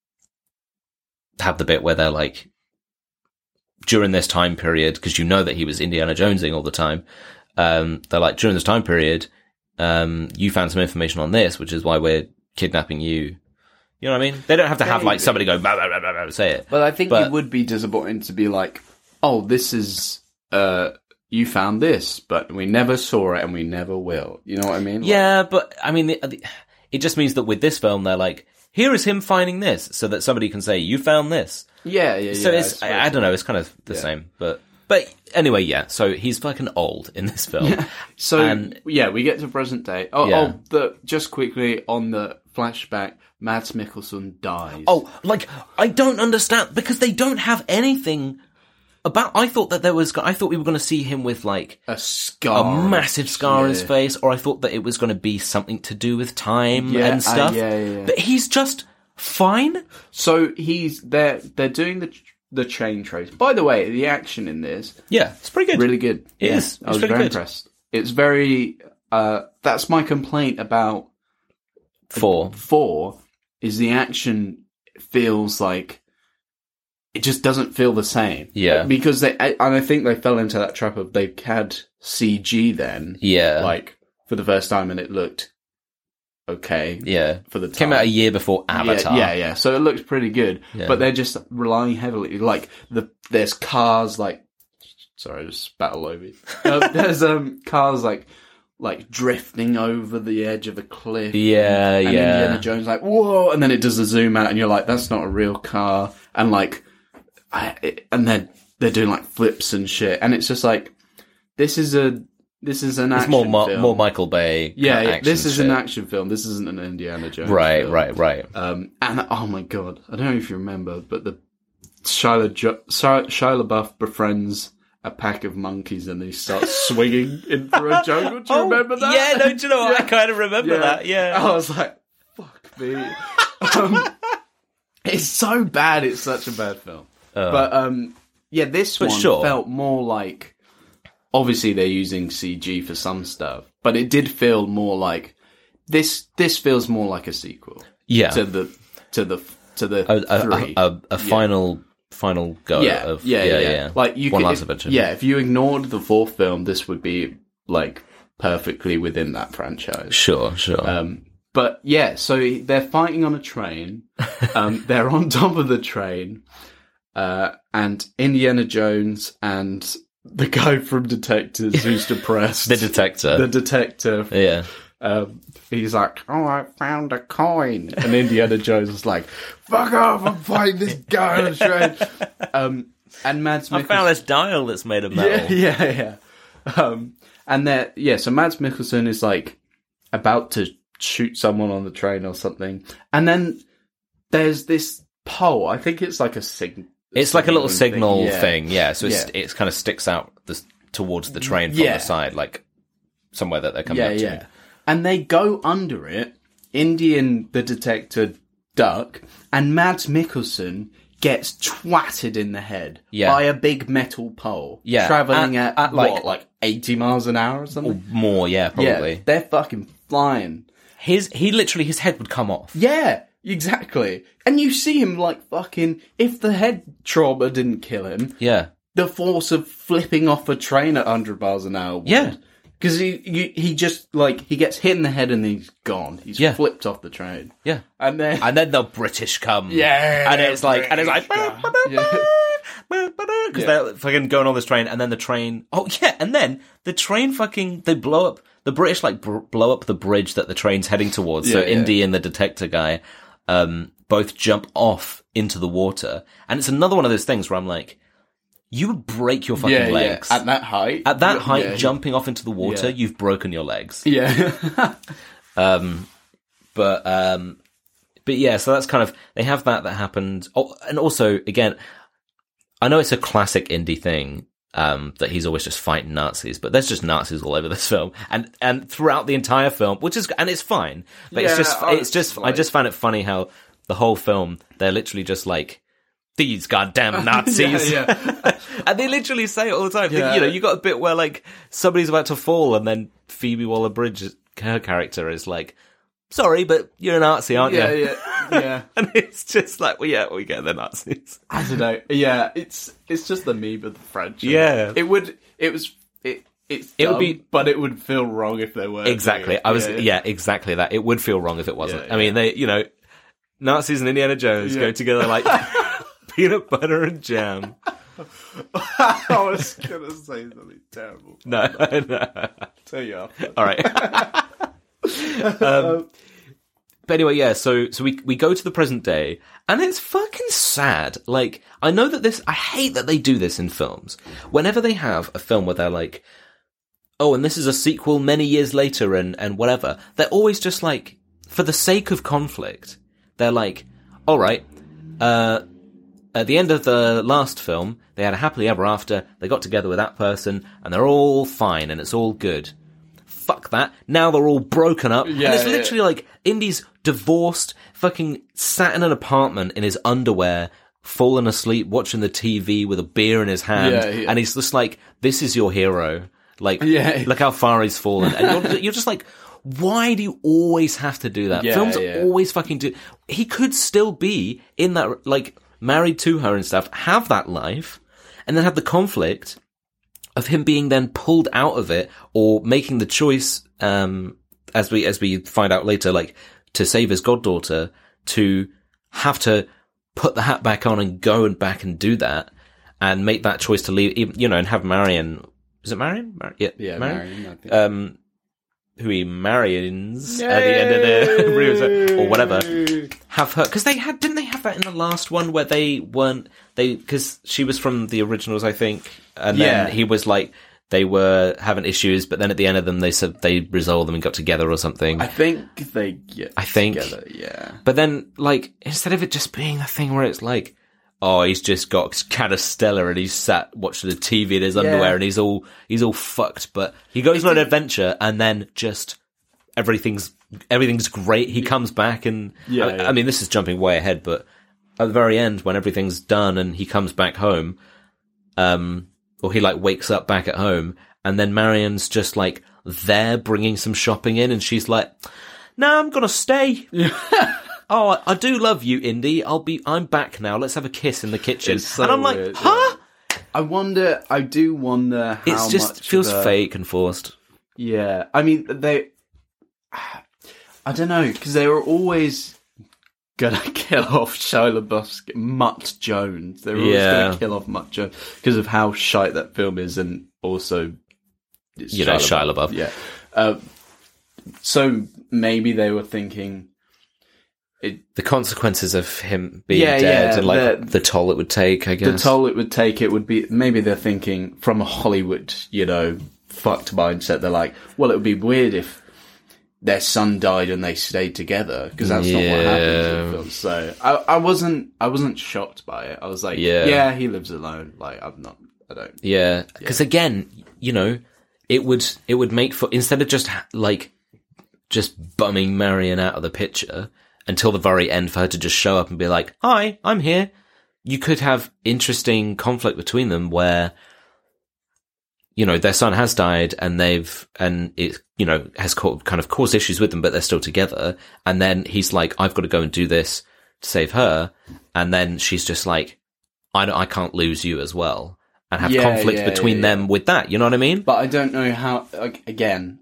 the bit where they're like, during this time period, because you know that he was Indiana Jonesing all the time. They're like, during this time period, you found some information on this, which is why we're kidnapping you. You know what I mean? They don't have to have like somebody go blah, blah, blah, blah, blah, say it. But I think it would be disappointing to be like, oh, this is you found this, but we never saw it and we never will. You know what I mean? Yeah, but I mean, it just means that with this film, they're like, here is him finding this, so that somebody can say, you found this. Yeah. So it's, I don't know, it's kind of the same, but anyway, yeah. So he's fucking old in this film. Yeah. So we get to present day. Just quickly on the flashback, Mads Mikkelsen dies. Oh, like, I don't understand, because they don't have anything about... I thought we were going to see him with, like... a scar. A massive scar on his face, or I thought that it was going to be something to do with time and stuff. But he's just fine. So they're doing the chain trace. By the way, the action in this... Yeah, it's pretty good. Really good. It is. I was very impressed. It's very... that's my complaint about... 4 is the action feels like it just doesn't feel the same. Yeah. Because I think they fell into that trap of they had CG then. Yeah. Like, for the first time, and it looked okay. Yeah. For the time. Came out a year before Avatar. Yeah. So it looks pretty good. Yeah. But they're just relying heavily. Like, there's cars like... Sorry, I just spat all over you. There's cars like like drifting over the edge of a cliff. Yeah, and yeah. Indiana Jones like, whoa, and then it does a zoom out, and you're like, that's not a real car, and like, and then they're doing like flips and shit, and it's just like, this is an action film. More Michael Bay. Yeah, action this is shit. an action film. This isn't an Indiana Jones Right, film. right. And oh my god, I don't know if you remember, but the Shia LaBeouf befriends a pack of monkeys and he starts swinging in through a jungle. Do you remember that? Yeah, no, do you know what? I kind of remember that, yeah. I was like, fuck me. It's so bad, it's such a bad film. But yeah, this one felt more like, obviously they're using CG for some stuff, but it did feel more like, this feels more like a sequel. Yeah. To the three. A final go of yeah. Like you One could, Last Adventure. Yeah, if you ignored the fourth film, this would be like perfectly within that franchise. Sure. But yeah, so they're fighting on a train. They're on top of the train, and Indiana Jones and the guy from Detectives who's depressed. The detective. Yeah. He's like, oh, I found a coin. And Indiana Jones is like, fuck off, I'm fighting this guy on the train. And Mads Mikkelsen... I found this dial that's made of metal. Yeah. So Mads Mikkelsen is like about to shoot someone on the train or something. And then there's this pole. I think it's like a signal. It's like a little signal thing. Yeah. So it kind of sticks out towards the train from the side, like somewhere that they're coming up to. Yeah. And they go under it, Indy and the detective duck, and Mads Mikkelsen gets twatted in the head by a big metal pole. Yeah. Travelling at like 80 miles an hour or something? Or more, yeah, probably. Yeah, they're fucking flying. His head would come off. Yeah, exactly. And you see him like fucking, if the head trauma didn't kill him, the force of flipping off a train at 100 miles an hour would. Yeah. Because he just, like, he gets hit in the head and he's gone. He's flipped off the train. Yeah. And then the British come. Yeah. And it's like, because they're fucking going on this train, and then the train, and then the train they blow up, the British, like, blow up the bridge that the train's heading towards. So Indy and the detector guy, both jump off into the water. And it's another one of those things where I'm like, you would break your fucking legs. At that height? At that height, jumping off into the water, you've broken your legs. Yeah. But yeah, so that's kind of, they have that happened. Oh, and also, again, I know it's a classic indie thing, that he's always just fighting Nazis, but there's just Nazis all over this film. And throughout the entire film, and it's fine. But it's just, I just found it funny how the whole film, they're literally just like, these goddamn Nazis. And they literally say it all the time. You know, you got a bit where, like, somebody's about to fall, and then Phoebe Waller-Bridge, her character, is like, sorry, but you're a Nazi, aren't you? Yeah. And it's just like, we get the Nazis. I don't know. Yeah, it's just the meme of the French. Yeah. It would be, but it would feel wrong if they were. Exactly. Exactly that. It would feel wrong if it wasn't. I mean, they, Nazis and Indiana Jones go together like peanut butter and jam. I was gonna say something terrible. No. Tell you after. All right. But anyway, so we go to the present day, and it's fucking sad. Like, I know that I hate that they do this in films. Whenever they have a film where they're like, oh, and this is a sequel many years later and whatever, they're always just like, for the sake of conflict, they're like, all right, at the end of the last film, they had a happily ever after, they got together with that person, and they're all fine, and it's all good. Fuck that. Now they're all broken up. And it's literally like, Indy's divorced, fucking sat in an apartment in his underwear, fallen asleep, watching the TV with a beer in his hand, and he's just like, this is your hero. Like, look how far he's fallen. And you're just like, why do you always have to do that? Films always fucking do. He could still be in that, like, married to her and stuff, have that life, and then have the conflict of him being then pulled out of it, or making the choice, as we find out later, like, to save his goddaughter, to have to put the hat back on and go and back and do that, and make that choice to leave, and have Marion. Is it Marion? Marion, I think. Huey Marians at the end of the review, or whatever, have her, because didn't they have that in the last one where because she was from the originals, I think, and then he was like, they were having issues, but then at the end of them, they said they resolved them and got together or something. I think they get together, yeah. But then, like, instead of it just being a thing where it's like, oh, he's just got Canastella and he's sat watching the TV in his underwear and he's all fucked, but he goes on an adventure and then just everything's great. He comes back and I mean, this is jumping way ahead, but at the very end when everything's done and he comes back home, or he like wakes up back at home and then Marian's just like there bringing some shopping in and she's like, "No, I'm gonna stay." "Oh, I do love you, Indy. I'm back now. Let's have a kiss in the kitchen." So and I'm like, weird, huh? I do wonder how much... It just feels fake and forced. Yeah. I mean, I don't know, because they were always gonna kill off Shia LaBeouf, Mutt Jones. They were always gonna kill off Mutt Jones because of how shite that film is, and also... Shia LaBeouf. Yeah. So maybe they were thinking... the consequences of him being dead and like the toll it would take, I guess. The toll it would take, it would be, maybe they're thinking from a Hollywood, fucked mindset. They're like, well, it would be weird if their son died and they stayed together, because that's not what happens in the film. So I wasn't shocked by it. I was like, yeah, he lives alone. Like, I don't. Yeah. Because again, it would make for, instead of just bumming Marion out of the picture until the very end for her to just show up and be like, "Hi, I'm here." You could have interesting conflict between them where, their son has died and it, has kind of caused issues with them, but they're still together. And then he's like, "I've got to go and do this to save her." And then she's just like, I can't lose you as well. And have conflict between them with that. You know what I mean? But I don't know how, again,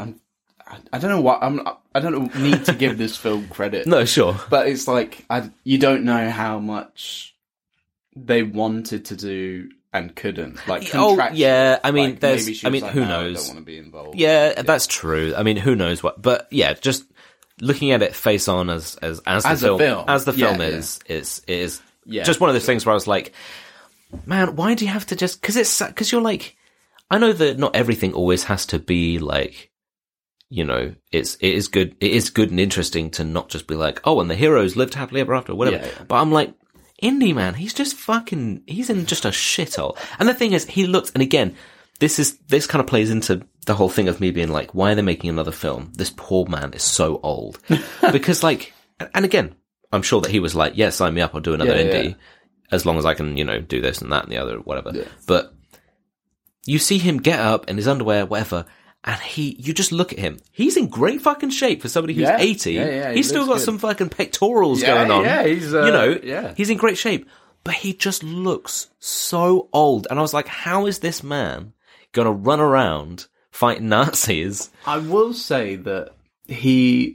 I don't know what I don't need to give this film credit. No, sure, but it's like you don't know how much they wanted to do and couldn't. Like, I mean, like, who knows? I don't want to be involved. Yeah, that's true. I mean, who knows what? But yeah, just looking at it face on as the film is just one of those things where I was like, man, why do you have to just? Because you're like, I know that not everything always has to be like. It is good and interesting to not just be like, oh, and the heroes lived happily ever after, or whatever. Yeah. But I'm like, Indy, man, he's in just a shithole. And the thing is, he looks, and again, this kind of plays into the whole thing of me being like, why are they making another film? This poor man is so old. Because like, and again, I'm sure that he was like, yeah, sign me up, I'll do another Indy, as long as I can, do this and that and the other, whatever. Yeah. But you see him get up in his underwear, whatever, and you just look at him. He's in great fucking shape for somebody who's 80. Yeah, he's still got some fucking pectorals going on. Yeah, he's, he's in great shape. But he just looks so old. And I was like, how is this man going to run around fighting Nazis? I will say that he's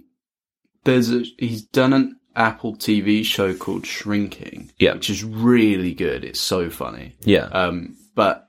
done an Apple TV show called Shrinking, which is really good. It's so funny. Yeah. But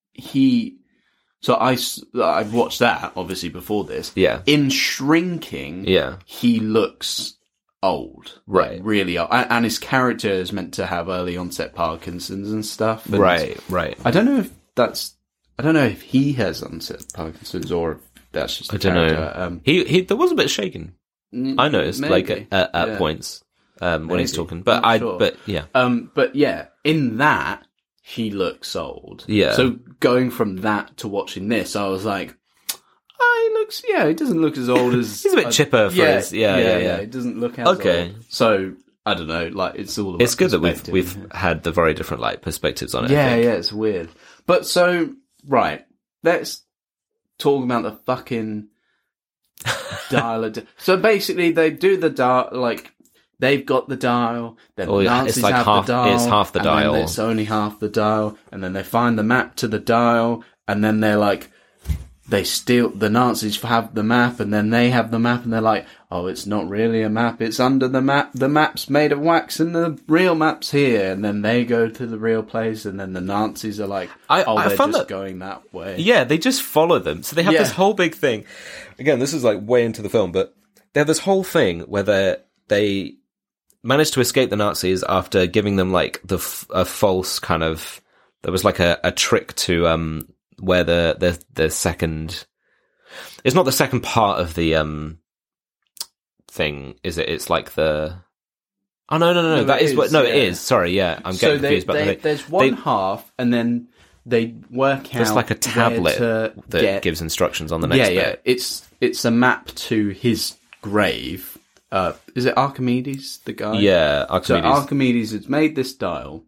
So I watched that, obviously, before this. Yeah. In Shrinking, he looks old. Right. Like, really old. And his character is meant to have early onset Parkinson's and stuff. And right. I don't know if he has onset Parkinson's or if that's just a character. Know. He there was a bit of shaking. I noticed, maybe. like, at points, when he's talking. But yeah. But yeah, in that, he looks old. Yeah. So going from that to watching this, I was like, he doesn't look as old as... He's a bit chipper for his... Yeah. He doesn't look as old. So, I don't know, like, it's all about It's good that we've had the very different, like, perspectives on it. Yeah, it's weird. But so, right, let's talk about the fucking dial. So basically, they do the dial, like... They've got the dial, then the Nazis have the dial. It's half the dial. It's only half the dial, and then they find the map to the dial, and then they're like, the Nazis have the map, and then they have the map, and they're like, oh, it's not really a map, it's under the map, the map's made of wax, and the real map's here, and then they go to the real place, and then the Nazis are like, they're just going that way. Yeah, they just follow them. So they have this whole big thing. Again, this is like way into the film, but they have this whole thing where they managed to escape the Nazis after giving them like a false kind of, there was like a trick to, where the second, it's not the second part of the thing, is it? It's like the, no, that is what, it is. Sorry, yeah, I'm getting confused about the thing. There's one half, and then they work out. There's like a tablet that gives instructions on the next bit. It's a map to his grave. Is it Archimedes, the guy? Yeah, Archimedes. So Archimedes has made this dial.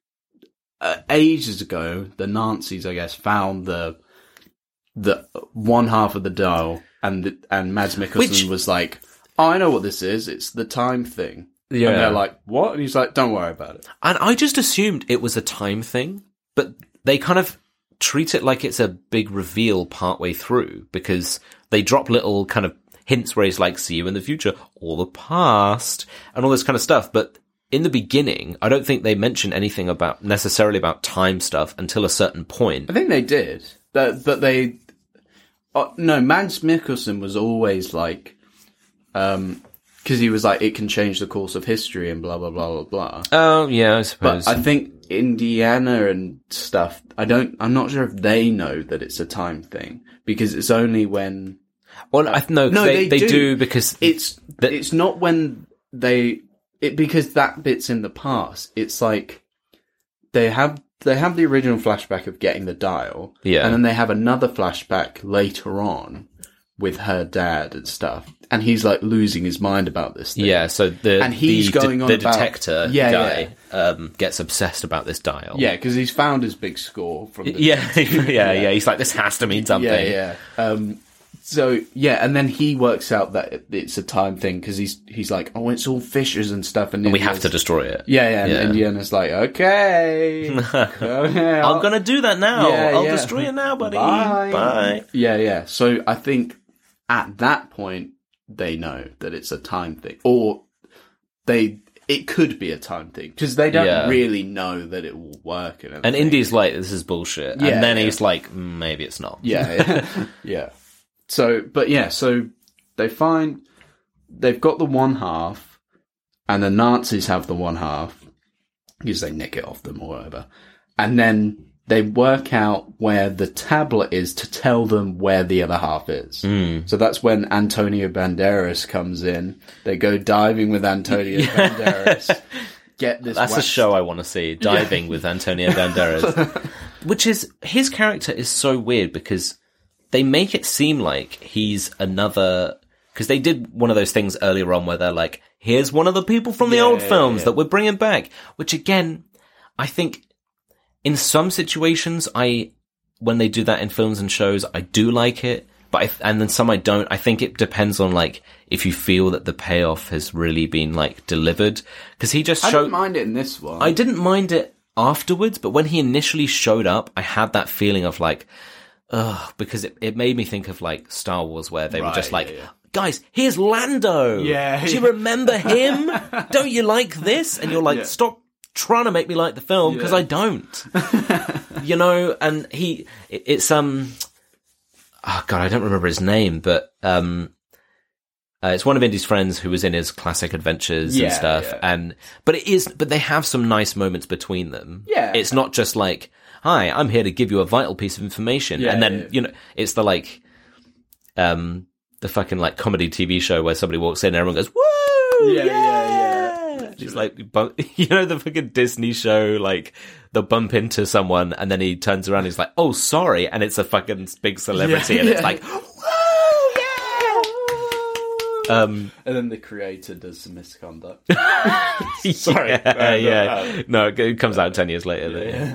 Ages ago, the Nazis, I guess, found the one half of the dial, and Mads Mikkelsen was like, oh, I know what this is. It's the time thing. Yeah. And they're like, what? And he's like, don't worry about it. And I just assumed it was a time thing, but they kind of treat it like it's a big reveal partway through, because they drop little kind of hints where he's like, see you in the future, or the past, and all this kind of stuff, but in the beginning, I don't think they mention anything necessarily about time stuff until a certain point. I think they did, but they. No, Mads Mikkelsen was always like, because he was like, it can change the course of history and blah blah blah blah blah. Oh yeah, I suppose. But I think Indiana and stuff. I'm not sure if they know that it's a time thing, because it's only when. Well, no, they do, because it's not when they. Because that bit's in the past. It's like they have the original flashback of getting the dial, and then they have another flashback later on with her dad and stuff, and he's like losing his mind about this thing. Yeah, so the detector guy gets obsessed about this dial. Yeah, because he's found his big score from the yeah. He's like, this has to mean something. Yeah. So, yeah, and then he works out that it's a time thing, because he's like, oh, it's all fissures and stuff. And we have to destroy it. Yeah. And Indiana's like, okay. I'm going to do that now. I'll destroy it now, buddy. Bye. Yeah. So I think at that point, they know that it's a time thing. Or it could be a time thing, because they don't really know that it will work. And Indy's like, this is bullshit. And then he's like, maybe it's not. Yeah. So they've got the one half, and the Nazis have the one half, because they nick it off them or whatever. And then they work out where the tablet is to tell them where the other half is. So that's when Antonio Banderas comes in. They go diving with Antonio Banderas. That's a show I want to see, diving with Antonio Banderas. Which is, his character is so weird, because they make it seem like he's another, because they did one of those things earlier on where they're like, here's one of the people from the old films that we're bringing back. Which again, I think in some situations, when they do that in films and shows, I do like it, and then some I don't. I think it depends on like, if you feel that the payoff has really been like delivered. Because he just I didn't mind it in this one. I didn't mind it afterwards, but when he initially showed up, I had that feeling of like, ugh, because it made me think of like Star Wars, where they were just like, guys, here's Lando. Yeah. Do you remember him? Don't you like this? And you're like, stop trying to make me like the film, because I don't. And it's oh god, I don't remember his name, but it's one of Indy's friends who was in his classic adventures and stuff. But they have some nice moments between them. Yeah. It's not just like, hi, I'm here to give you a vital piece of information. And then, it's the like, the fucking like comedy TV show where somebody walks in and everyone goes, woo! Yeah. It's like, the fucking Disney show, like, they'll bump into someone and then he turns around and he's like, oh, sorry. And it's a fucking big celebrity and it's like, woo! Yeah! And then the creator does some misconduct. Sorry. No, it comes out 10 years later.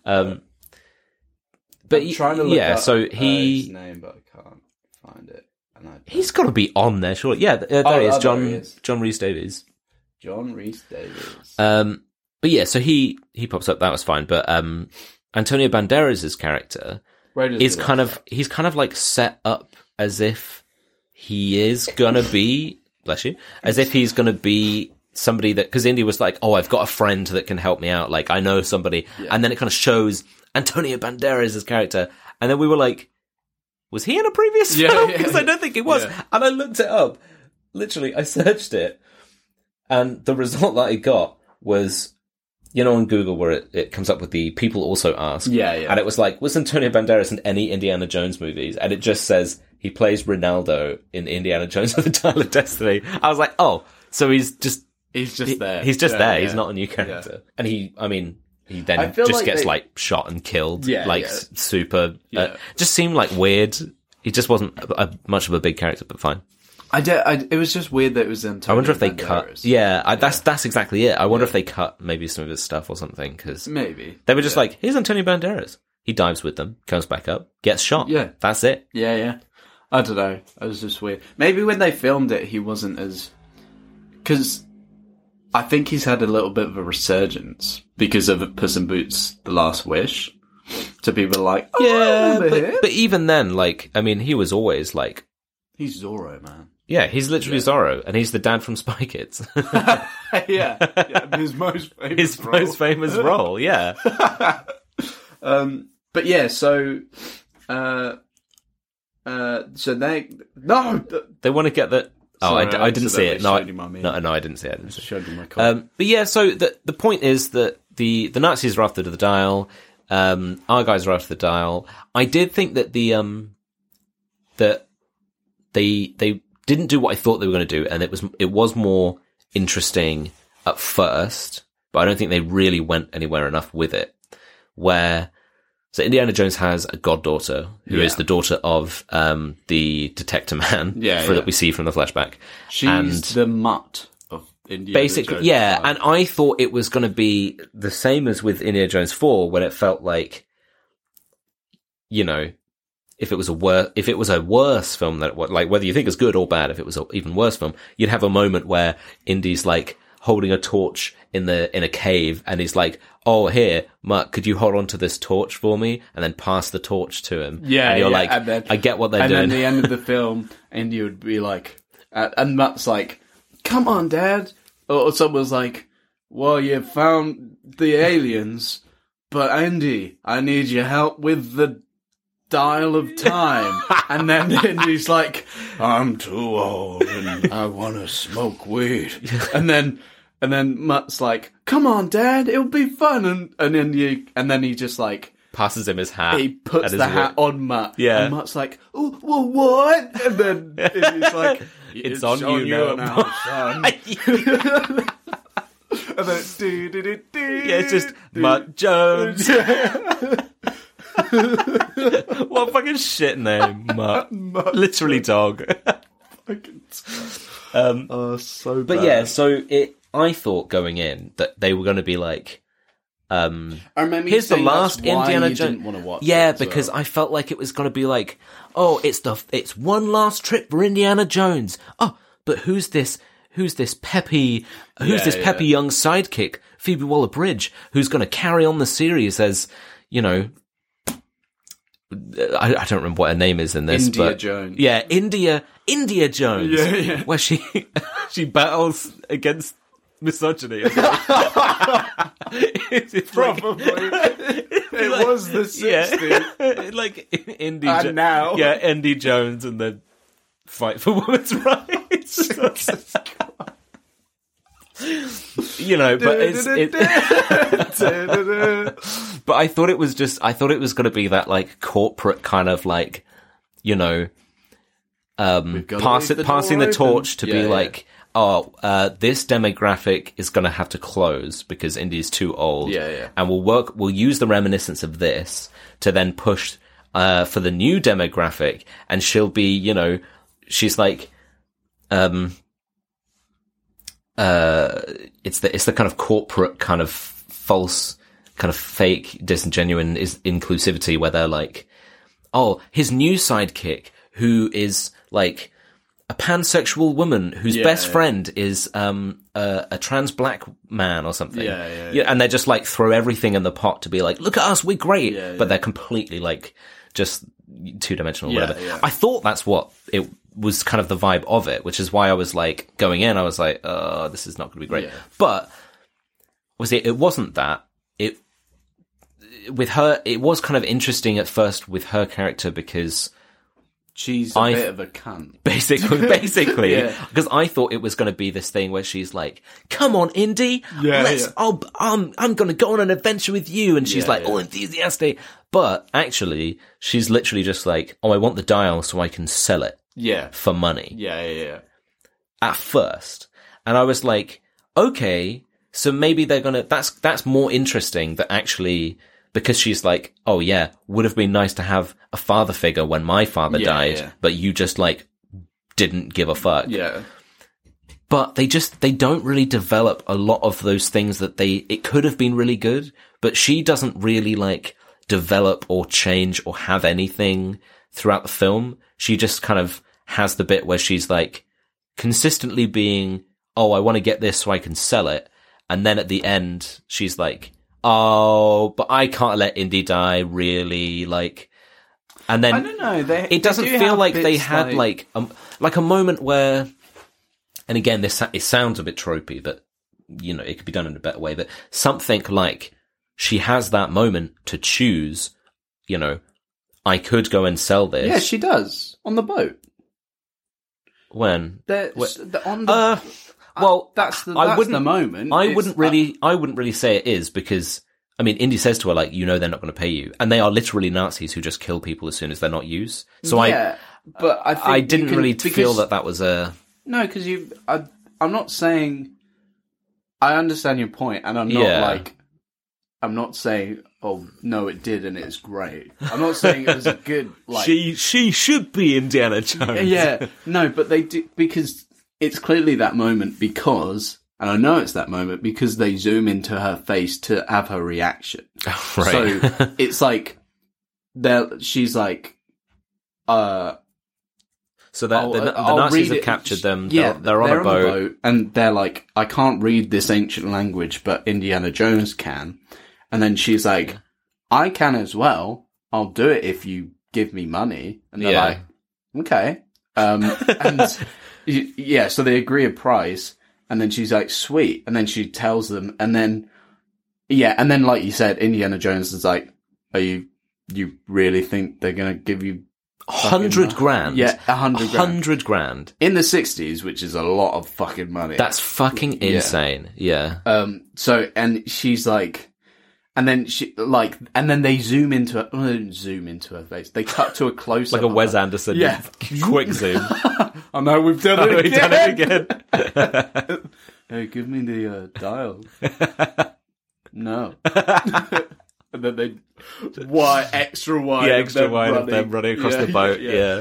But I'm trying to look up so his name, but I can't find it. He's got to be on there, surely. Yeah, there he is. John Rhys-Davies. John Rhys-Davies. But yeah, so he pops up. That was fine. But Antonio Banderas' character, is he's kind of like set up as if he is gonna be, bless you, as if he's gonna be somebody that, because Indy was like, oh, I've got a friend that can help me out, like I know somebody, and then it kind of shows Antonio Banderas' character, and then we were like, was he in a previous film? Because I don't think he was. And I looked it up. Literally, I searched it, and the result that I got was, you know, on Google where it comes up with the people also ask. And it was like, was Antonio Banderas in any Indiana Jones movies? And it just says he plays Ronaldo in Indiana Jones and the Dial of Destiny. I was like, oh, so he's just there. He's just there. He's not a new character. And he then just gets like shot and killed. Super. Just seemed like weird. He just wasn't much of a big character, but fine. It was just weird that it was Antonio I wonder if they Banderas. cut. That's exactly it. I wonder if they cut maybe some of his stuff or something, because maybe they were just like, here's Antonio Banderas. He dives with them, comes back up, gets shot. Yeah, that's it. Yeah. I don't know. It was just weird. Maybe when they filmed it, he wasn't as, because I think he's had a little bit of a resurgence because of Puss in Boots: The Last Wish. So people are like, but even then, like, I mean, he was always like, he's Zorro, man. Yeah, he's literally Zorro, and he's the dad from Spy Kids. His most famous role, yeah. But yeah, so they want to get that. Oh, sorry, I didn't see it. No, I didn't see it. I showed you my but yeah, so the point is that the Nazis are after the Dial. Our guys are after the Dial. I did think that that they didn't do what I thought they were going to do, and it was more interesting at first, but I don't think they really went anywhere enough with it. So Indiana Jones has a goddaughter who is the daughter of the detector man that we see from the flashback. She's the mutt of Indiana Jones. And I thought it was going to be the same as with Indiana Jones 4, when it felt like, you know, if it was a worse film, that like whether you think it's good or bad, if it was an even worse film, you'd have a moment where Indy's like holding a torch in a cave, and he's like, "Oh, here, Mutt, could you hold on to this torch for me?" And then pass the torch to him. Yeah, and you're like, and then, I get what they're doing. And then the end of the film, Indy would be like, and Mutt's like, "Come on, Dad," or someone's like, "Well, you found the aliens, but Andy, I need your help with the Dial of Time." And then Indy's like, "I'm too old and I want to smoke weed." And then Mutt's like, "Come on, Dad, it'll be fun." And then he just like passes him his hat. He puts the hat on Mutt. Yeah. And Mutt's like, "Oh, well, what?" And then Indy's like, it's on you now, son. And then it's just Mutt Jones. What a fucking shit name, Mutt. Literally dog. So bad. But yeah, so I thought going in that they were going to be like, I remember here's the last Indiana Jones. Didn't want to watch because I felt like it was going to be like, oh, it's one last trip for Indiana Jones. Oh, but who's this peppy young sidekick, Phoebe Waller-Bridge, who's going to carry on the series as, you know, I don't remember what her name is in this. Jones. Yeah, India Jones. Yeah. Where she battles against misogyny. It's probably. It was the 60s. Yeah, like Indy and now. Yeah, Indy Jones and the fight for women's rights. You know, but but I thought it was going to be that like corporate kind of like, you know, passing the torch to be like, this demographic is going to have to close because Indy's too old. And we'll use the reminiscence of this to then push for the new demographic, and she'll be, you know, she's like, it's the kind of corporate kind of false, kind of fake, disingenuous inclusivity where they're like, oh, his new sidekick who is like a pansexual woman whose best friend is a trans black man or something. And they just like throw everything in the pot to be like, look at us, we're great. But they're completely like just two-dimensional, Yeah, whatever. yeah. I thought that's what it was, kind of the vibe of it, which is why I was like, going in, I was like, oh, this is not going to be great. Yeah. But it wasn't that. With her, it was kind of interesting at first with her character because she's a bit of a cunt. basically, Yeah. because I thought it was going to be this thing where she's like, "Come on, Indy, I'm going to go on an adventure with you," and she's all enthusiastic. But actually, she's literally just like, "Oh, I want the dial so I can sell it for money." Yeah. At first, and I was like, "Okay, so maybe they're gonna." That's more interesting. That actually. Because she's like, oh yeah, would have been nice to have a father figure when my father died, but you just like didn't give a fuck. Yeah. But they don't really develop a lot of those things that it could have been really good, but she doesn't really like develop or change or have anything throughout the film. She just kind of has the bit where she's like consistently being, oh, I want to get this so I can sell it. And then at the end, she's like, oh, but I can't let Indy die, really, like... And then... I don't know, it doesn't feel like they had, like a moment where... And again, it sounds a bit tropey, but, you know, it could be done in a better way, but something like, she has that moment to choose, you know, I could go and sell this. Yeah, she does, on the boat. When? Well, that's the moment. I wouldn't really say it is because, I mean, Indy says to her, like, you know they're not going to pay you. And they are literally Nazis who just kill people as soon as they're not used. So but I think I didn't really feel that was a... No, because I'm not saying... I understand your point, and I'm not like... I'm not saying, oh, no, it did and it's great. I'm not saying it was a good, like... She should be Indiana Jones. Yeah, no, but they do, because... It's clearly that moment because, and I know it's that moment because they zoom into her face to have her reaction. Right. So it's like, she's like, so that the Nazis have captured them. Yeah, they're on a boat, and they're like, I can't read this ancient language, but Indiana Jones can. And then she's like, I can as well. I'll do it if you give me money. And they're like, okay. And yeah, so they agree a price, and then she's like, sweet. And then she tells them, and then like you said, Indiana Jones is like, you really think they're going to give you 100 grand? Yeah, 100 grand. 100 grand. In the 60s, which is a lot of fucking money. That's fucking insane. Yeah. So, and she's like, and then they zoom into her, well, they didn't zoom into her face. They cut to a close up. Like a Wes Anderson. Yeah. Quick zoom. I know, we've done it again. Hey, give me the dial. No. And then they extra wide. Yeah, extra wide of them running across the boat. Yeah.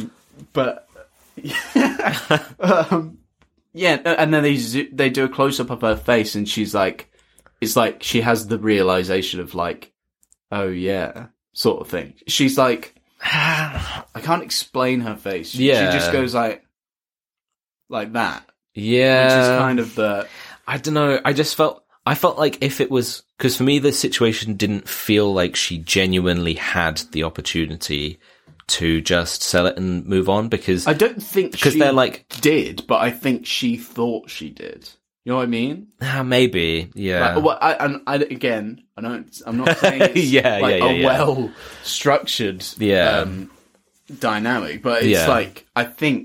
And then they do a close up of her face, and she's like, it's like she has the realization of like, oh yeah, sort of thing. She's like, I can't explain her face. She just goes like that. Yeah. Which is kind of the... I don't know. I felt like if it was... Because for me, the situation didn't feel like she genuinely had the opportunity to just sell it and move on, because... I don't think she they're like, did, but I think she thought she did. You know what I mean? Maybe, yeah. Like, I'm not saying it's well structured dynamic, but it's like I think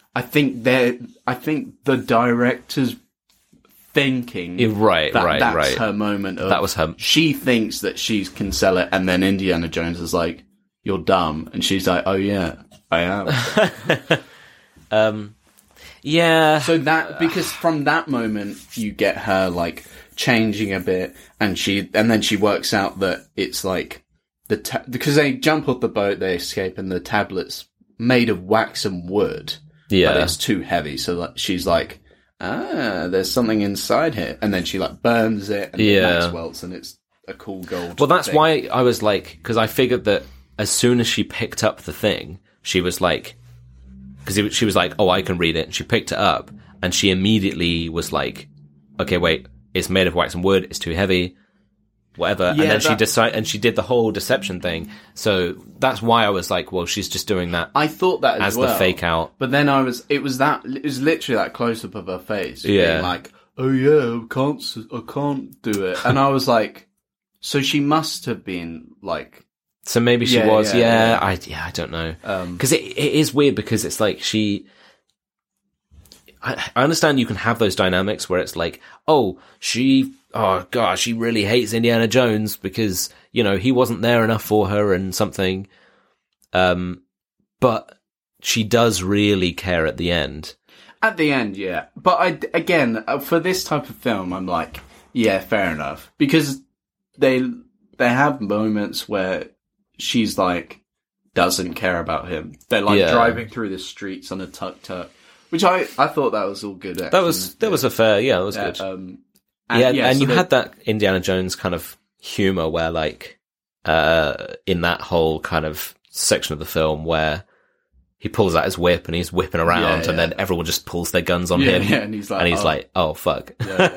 the director's thinking that's her moment of, that was her. She thinks that she can sell it, and then Indiana Jones is like, "You're dumb," and she's like, "Oh yeah, I am." Yeah. So because from that moment you get her like changing a bit, and then she works out that it's like because they jump off the boat, they escape, and the tablet's made of wax and wood. Yeah. But it's too heavy, so she's like, there's something inside here, and then she like burns it, and the wax welts, and it's a cool gold. Well, that's why I was like, because I figured that as soon as she picked up the thing, she was like. Because she was like, oh, I can read it. And she picked it up, and she immediately was like, okay, wait, it's made of wax and wood, it's too heavy. whatever. Yeah, and then she did the whole deception thing. So that's why I was like, well, she's just doing that I thought that as well. the fake out. But then it was literally that close up of her face. Yeah. Being like, oh yeah, I can't do it. And I was like, so she must have been like, So maybe she Yeah, was. yeah, I don't know. Because it is weird because it's like I understand you can have those dynamics where it's like, oh gosh, she really hates Indiana Jones because, he wasn't there enough for her and something. But she does really care at the end. At the end, yeah. But for this type of film, I'm like, yeah, fair enough. Because they have moments where she's like, doesn't care about him. They're like driving through the streets on a tuk-tuk. Which I thought that was all good. That was a fair, that was good. And you had that Indiana Jones kind of humor where, like, in that whole kind of section of the film where he pulls out his whip and he's whipping around, and then everyone just pulls their guns on him, and he's like, oh fuck.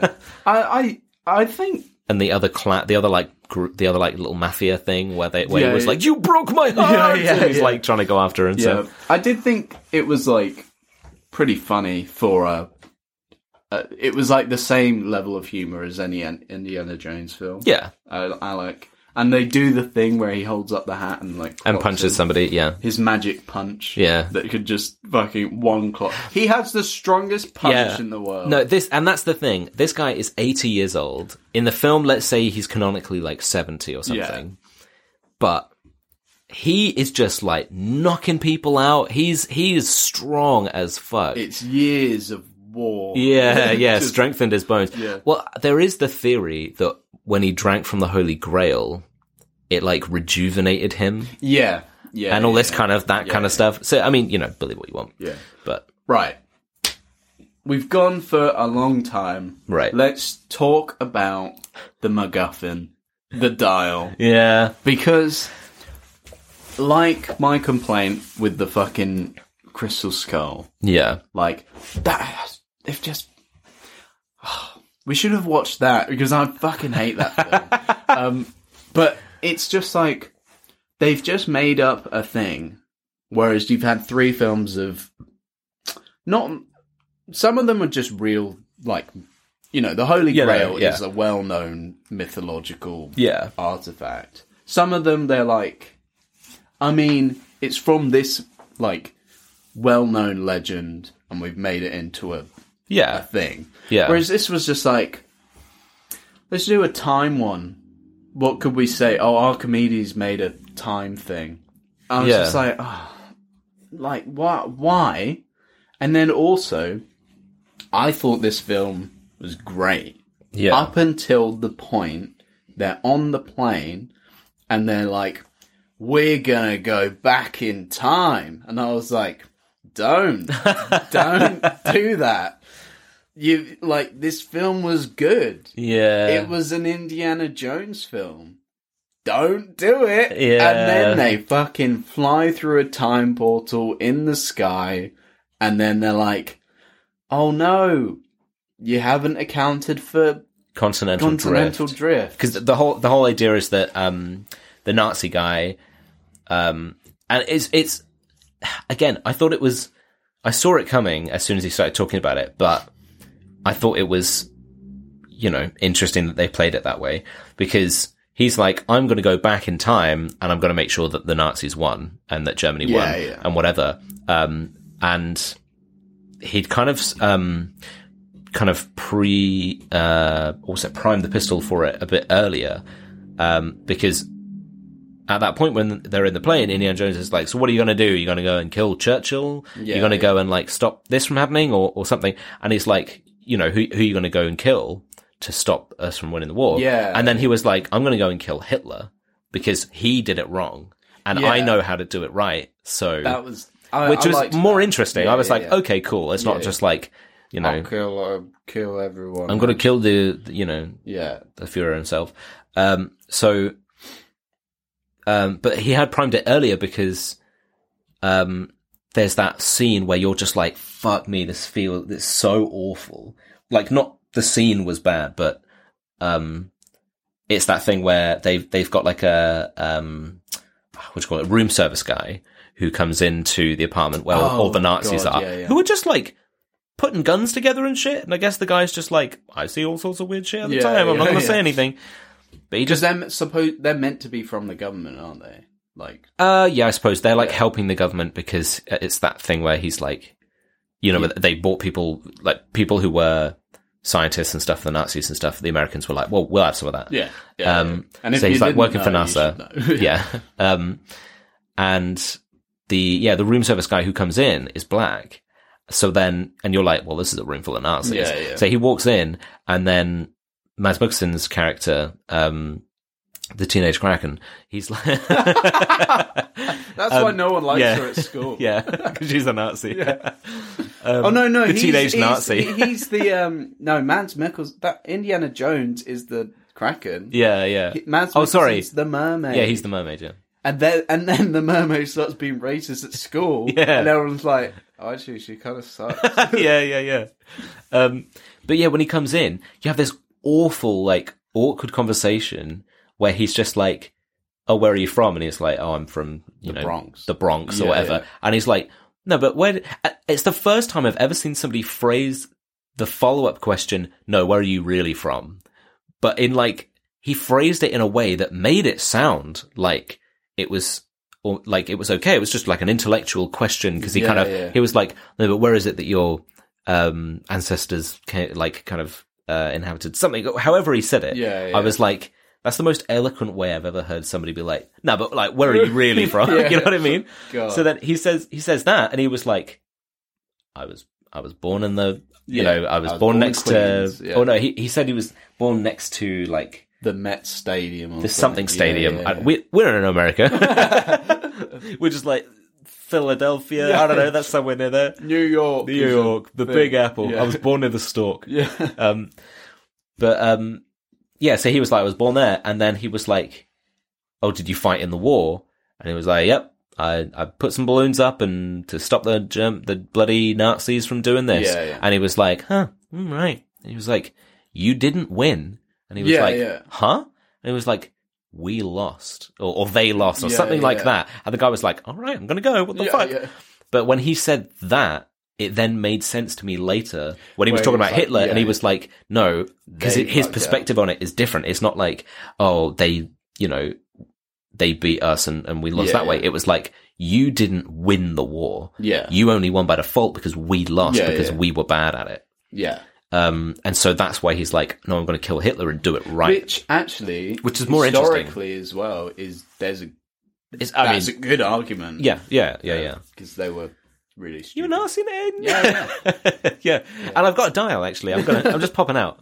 I think. And the other little mafia thing where he was like, you broke my heart, and he's like trying to go after her. And so I did think it was like pretty funny for it was like the same level of humor as any Indiana Jones film. Yeah, I like, and they do the thing where he holds up the hat and like punches somebody. Yeah, his magic punch. Yeah, that could just fucking one clock. He has the strongest punch in the world. No, that's the thing. This guy is 80 years old in the film. Let's say he's canonically like 70 or something, but he is just like knocking people out. He is strong as fuck. It's years of war. Yeah, just strengthened his bones. Yeah. Well, there is the theory that when he drank from the Holy Grail, it like rejuvenated him. Yeah. And all this kind of stuff. So, I mean, believe what you want. Yeah. But. Right. We've gone for a long time. Right. Let's talk about the MacGuffin, the dial. Yeah. Because, like my complaint with the fucking Crystal Skull. Yeah. Like, that, they've just... we should have watched that, because I fucking hate that film. But it's just like, they've just made up a thing, whereas you've had 3 films of... Some of them are just real, like, the Holy Grail is a well-known mythological artifact. Some of them, they're like... I mean, it's from this, like, well-known legend, and we've made it into a thing. Yeah. Whereas this was just like, let's do a time one. What could we say? Oh, Archimedes made a time thing. I was just like, like, why? And then also, I thought this film was great. Yeah. Up until the point they're on the plane, and they're like, we're gonna go back in time. And I was like, don't do that. This film was good. Yeah. It was an Indiana Jones film. Don't do it. Yeah. And then they fucking fly through a time portal in the sky, and then they're like, oh no, you haven't accounted for continental drift. Because the whole idea is that the Nazi guy, and it's again, I saw it coming as soon as he started talking about it, but I thought it was, interesting that they played it that way, because he's like, I'm going to go back in time and I'm going to make sure that the Nazis won and that Germany won and whatever. And he'd kind of primed the pistol for it a bit earlier, because at that point when they're in the plane, Indiana Jones is like, so what are you going to do? You're going to go and kill Churchill? You're going to go and like stop this from happening or something? And he's like, who are you going to go and kill to stop us from winning the war? Yeah. And then he was like, I'm going to go and kill Hitler because he did it wrong and I know how to do it right. So that was, which was more interesting. I was like, okay, cool. It's not just like, I'll kill everyone. I'm going to kill the Führer himself. But he had primed it earlier because there's that scene where you're just like, fuck me, this so awful. Like, not the scene was bad, but it's that thing where they've got like a what do you call it, a room service guy who comes into the apartment where all the Nazis are, who are just like putting guns together and shit. And I guess the guy's just like, I see all sorts of weird shit at the time. I'm not going to say anything. But he just they're meant to be from the government, aren't they? Like, yeah, I suppose they're like helping the government because it's that thing where he's like, you know, they bought people who were scientists and stuff, the Nazis and stuff. The Americans were like, well, we'll have some of that. Yeah. And so he's like working for NASA. Yeah. And the room service guy who comes in is black. So then, and you're like, well, this is a room full of Nazis. Yeah. So he walks in, and then Mads Mikkelsen's character, the teenage Kraken, he's like... That's why no one likes her at school. Yeah, because she's a Nazi. Yeah. The teenage Nazi. He's the... Mads Mikkelsen... That Indiana Jones is the Kraken. Yeah. Mads Mikkelsen's the mermaid. Yeah, he's the mermaid, yeah. And then the mermaid starts being racist at school. Yeah. And everyone's like, oh, actually, she kind of sucks. Yeah. But yeah, when he comes in, you have this awful, like, awkward conversation where he's just like, oh, where are you from? And he's like, oh, I'm from, the Bronx or whatever. Yeah. And he's like, no, but it's the first time I've ever seen somebody phrase the follow-up question, no, where are you really from? But in like, he phrased it in a way that made it sound like it was, or like it was okay. It was just like an intellectual question because he he was like, no, but where is it that your ancestors inhabited something? However he said it, I was like, that's the most eloquent way I've ever heard somebody be like, no, but like, where are you really from? You know what I mean? God. So then he says that, and he was like, I was born in the, I was born next to, he said he was born next to like the Met Stadium, or the something stadium. Yeah. We're in America. We're just like Philadelphia. Yeah. I don't know. That's somewhere near there. New York, the Big Apple. Yeah. I was born near the Stalk. Yeah. Yeah, so he was like, I was born there. And then he was like, oh, did you fight in the war? And he was like, yep, I put some balloons up and to stop the bloody Nazis from doing this. Yeah. And he was like, right. And he was like, you didn't win. And he was huh? And he was like, we lost. Or they lost, or something like that. And the guy was like, all right, I'm going to go. What the fuck? Yeah. But when he said that, it then made sense to me later when he was talking about Hitler, and he was like, no, because his perspective on it is different. It's not like, oh, they beat us and we lost that way. It was like, you didn't win the war. Yeah. You only won by default because we lost because we were bad at it. Yeah. And so that's why he's like, no, I'm going to kill Hitler and do it right. Which is more interesting. Historically as well, that's a good argument. Yeah. Because they were really stupid. You're Nazi then? Yeah. Yeah. And I've got a dial, actually. I'm just popping out.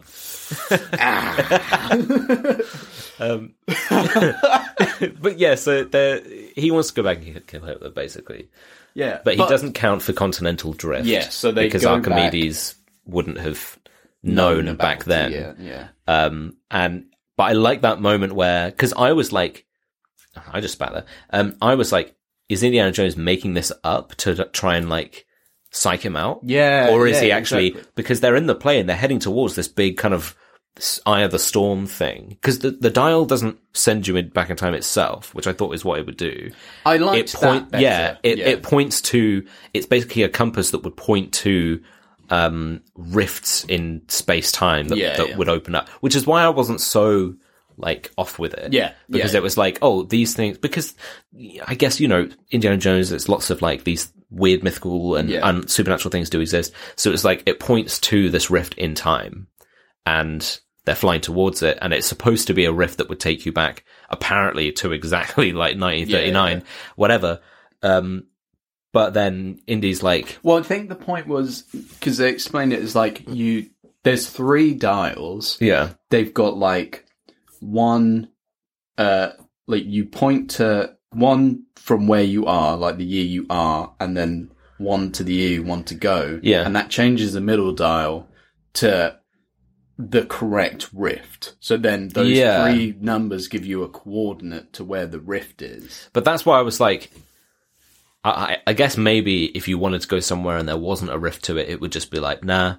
But yeah, so he wants to go back and kill Hitler, basically. Yeah. But he doesn't count for continental drift. Yeah, so they because go Archimedes wouldn't have known back then. Yeah. But I like that moment where, because I was like, I just spat there. I was like, is Indiana Jones making this up to try and like psych him out? Yeah. Or is he actually, because they're in the plane, they're heading towards this big kind of Eye of the Storm thing. Because the dial doesn't send you back in time itself, which I thought is what it would do. I liked that better. Yeah, it points to, it's basically a compass that would point to rifts in space-time that would open up, which is why I wasn't so like off with it. Yeah. Because it was like, oh, these things, because I guess, Indiana Jones, there's lots of like these weird mythical and supernatural things do exist. So it's like, it points to this rift in time and they're flying towards it. And it's supposed to be a rift that would take you back apparently to exactly like 1939, whatever. But then Indy's like... Well, I think the point was, because they explained it as like, there's 3 dials. Yeah. They've got like one, like you point to one from where you are, like the year you are, and then one to the year you want to go. Yeah. And that changes the middle dial to the correct rift. So then those 3 numbers give you a coordinate to where the rift is. But that's why I was like... I guess maybe if you wanted to go somewhere and there wasn't a rift to it, it would just be like, nah,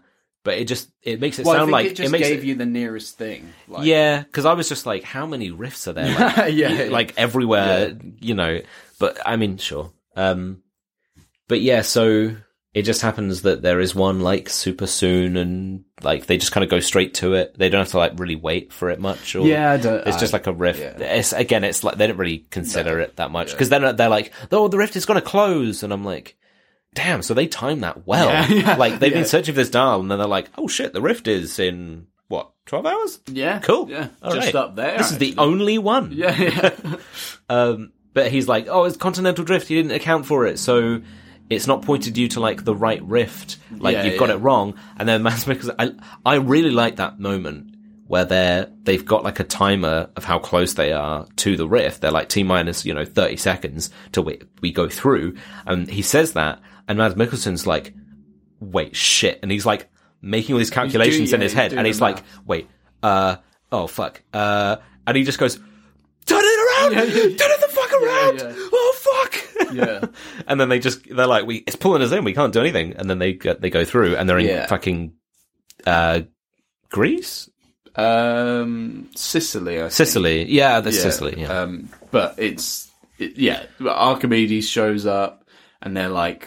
but it makes it Well, sound I like think it just gave you the nearest thing. Like, yeah, because I was just like, how many rifts are there? Like, Yeah. like everywhere, But I mean, sure. But yeah, so it just happens that there is one like super soon, and like they just kind of go straight to it. They don't have to like really wait for it much. Or it's just like a rift. Yeah. It's like they don't really consider it that much because then they're like, oh, the rift is going to close, and I'm like, damn. So they timed that well. Yeah. Like they've been searching for this dial, and then they're like, oh shit, the rift is in what 12 hours? Yeah, Cool. Yeah, All just right. up there. This is the only one. Yeah. But he's like, oh, it's continental drift. You didn't account for it, so it's not pointed you to like the right rift. Like you've got it wrong. And then Mads Mikkelsen, I really like that moment where they've got like a timer of how close they are to the rift. They're like T minus 30 seconds till we go through. And he says that, and Mads Mikkelsen's like, wait, shit, and he's like making all these calculations in his head, and he's like, wait, oh fuck, and he just goes, turn it around, turn it the fuck around, oh fuck, Yeah. and then they're like, it's pulling us in, we can't do anything, and then they go through, and they're in fucking Greece, Sicily, I think. Sicily, yeah, that's Sicily, yeah. But Archimedes shows up, and they're like,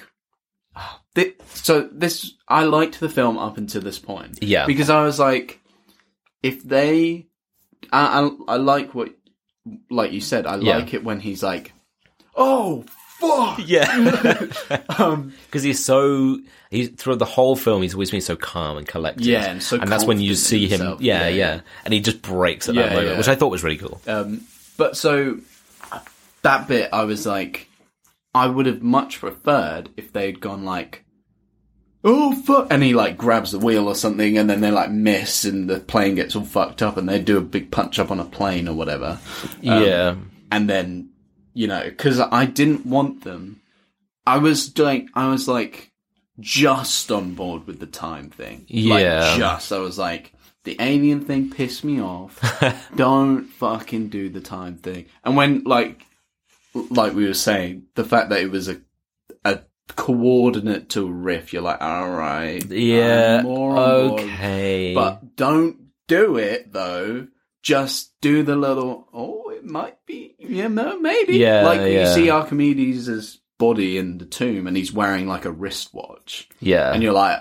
I liked the film up until this point. Yeah. Because I was like, if they, I like what, like you said, I like it when he's like, oh, fuck! Yeah. Because he's through the whole film, he's always been so calm and collected. Yeah, and that's when you see him, himself. and he just breaks at that moment, which I thought was really cool. But so, that bit, I was like, I would have much preferred if they'd gone like, oh fuck, and he like grabs the wheel or something, and then they like miss, and the plane gets all fucked up, and they do a big punch up on a plane or whatever. And then, because I didn't want them. I was like just on board with the time thing. Yeah. I was like, the alien thing pissed me off. Don't fucking do the time thing. And when like we were saying, the fact that it was a coordinate to a riff, you're like, all right, yeah, more on board. Okay, but don't do it though. Just do the little, it might be, maybe, you see Archimedes' body in the tomb, and he's wearing like a wristwatch, and you're like,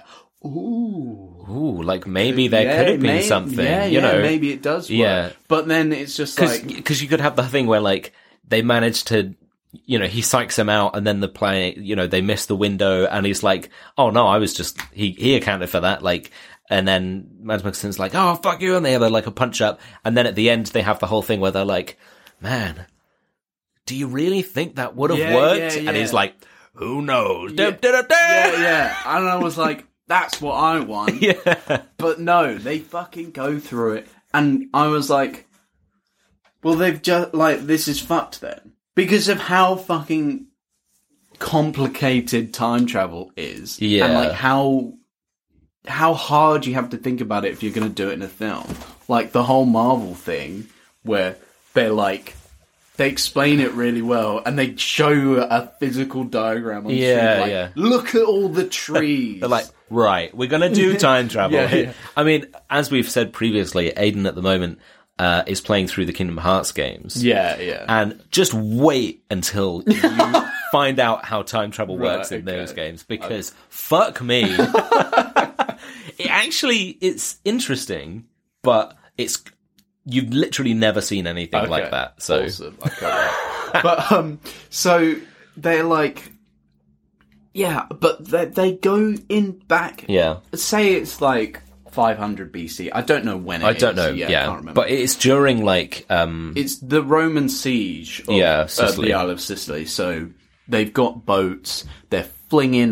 ooh, like maybe there could have been something, maybe it does work. But then it's just because you could have the thing where like they managed to, he psychs him out, and then the plane, they miss the window, and he's like, oh no, I was just, he accounted for that, like, and then Mads Mikkelsen's like, oh fuck you, and they have like a punch up, and then at the end they have the whole thing where they're like, man, do you really think that would have worked? And he's like, who knows? And I was like, that's what I want. But no, they fucking go through it, and I was like, well, they've just, like, this is fucked then. Because of how fucking complicated time travel is. Yeah. And, like, how hard you have to think about it if you're going to do it in a film. Like, the whole Marvel thing, where they're like, they explain it really well, and they show you a physical diagram on screen. Like, look at all the trees. They're like, right, we're going to do time travel. I mean, as we've said previously, Aiden at the moment is playing through the Kingdom Hearts games. And just wait until you find out how time travel works in those games, because fuck me. It's interesting, but you've literally never seen anything like that. So, awesome. But so they're like, but they go in back. Say it's like 500 BC. I don't know when it is. I don't know. I can't remember. But it's during like it's the Roman siege of Sicily. the Isle of Sicily. So they've got boats. They're flinging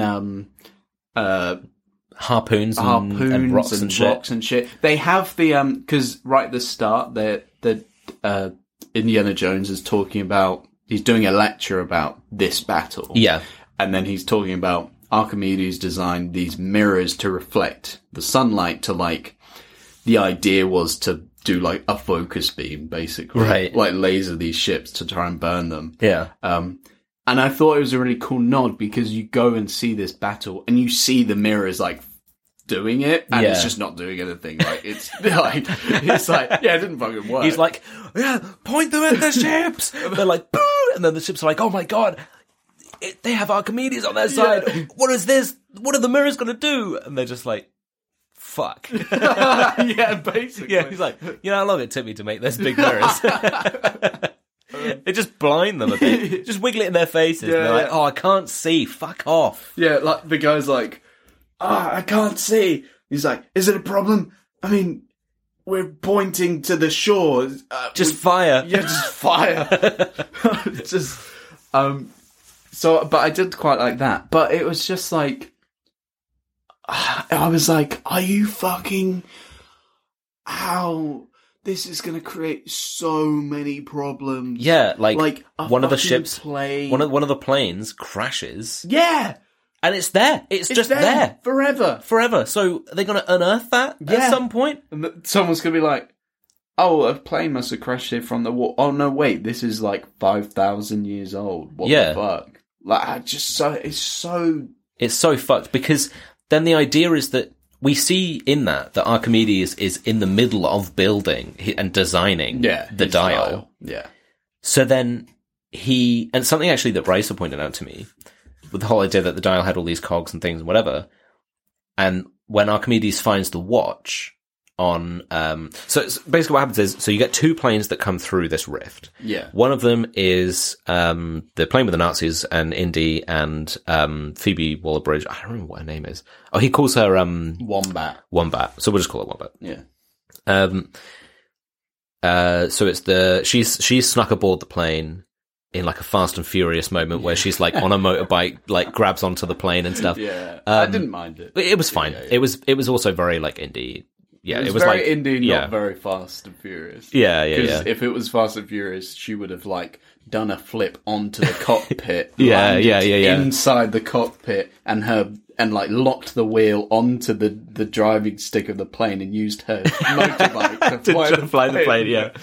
harpoons and rocks and shit. They have the because right at the start, the Indiana Jones is talking about, he's doing a lecture about this battle. And then he's talking about Archimedes designed these mirrors to reflect the sunlight, to like, the idea was to do like a focus beam, basically. Like laser these ships to try and burn them. And I thought it was a really cool nod, because you go and see this battle and you see the mirrors like doing it, and it's Yeah. just not doing anything. Like, it's like, yeah, it didn't fucking work. He's like, yeah, point them at the ships. And they're like, boo! And then the ships are like, oh my god, they have Archimedes on their side. What is this? What are the mirrors going to do? And they're just like, fuck. yeah, basically. Yeah, he's like, you know how long it took me to make those big mirrors? They just blind them a bit. Just wiggle it in their faces. Yeah, and they're like, yeah. oh, I can't see. Fuck off. Yeah, like, the guy's like, I can't see. He's like, is it a problem? I mean, we're pointing to the shore. Just fire. Yeah, just fire. Just, so, but I did quite like that. But it was just like, I was like, are you fucking, how, this is going to create so many problems. Yeah, like a one of the fucking ships, plane. one of the planes crashes, Yeah! and it's there. It's just there. Forever. So are they going to unearth that Yeah. at some point? And someone's going to be like, oh, a plane must have crashed here from the war. Oh, no, wait, this is like 5,000 years old. What Yeah. the fuck? Like, it's so... It's so fucked because then the idea is that we see in that Archimedes is in the middle of building and designing the his dial. style. Yeah. So then and something actually that Raisa pointed out to me, with the whole idea that the dial had all these cogs and things and whatever, and when Archimedes finds the watch on, so it's basically what happens is, so you get two planes that come through this rift. Yeah. One of them is, the plane with the Nazis and Indy and, Phoebe Waller-Bridge. I don't remember what her name is. Oh, he calls her, Wombat. Wombat. So we'll just call her Wombat. Yeah. So it's she's snuck aboard the plane in like a Fast and Furious moment where she's like on a motorbike, like grabs onto the plane and stuff. Yeah. I didn't mind it. It was fine. Yeah. It was also very like indie. Yeah, It was very like indie, yeah. not very Fast and Furious. Yeah. Because if it was Fast and Furious, she would have like done a flip onto the cockpit. Yeah, landed yeah. Inside the cockpit and like locked the wheel onto the driving stick of the plane and used her motorbike to fly the plane. Yeah.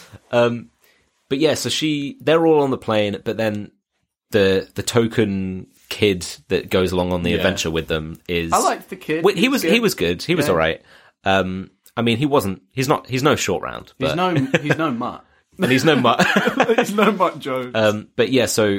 But yeah, so they're all on the plane, but then the token kid that goes along on the adventure with them is. I liked the kid. He was good. He was all right. I mean, he's no short round. But, He's no mutt. and he's no mutt. He's no Mutt Jones. But yeah, so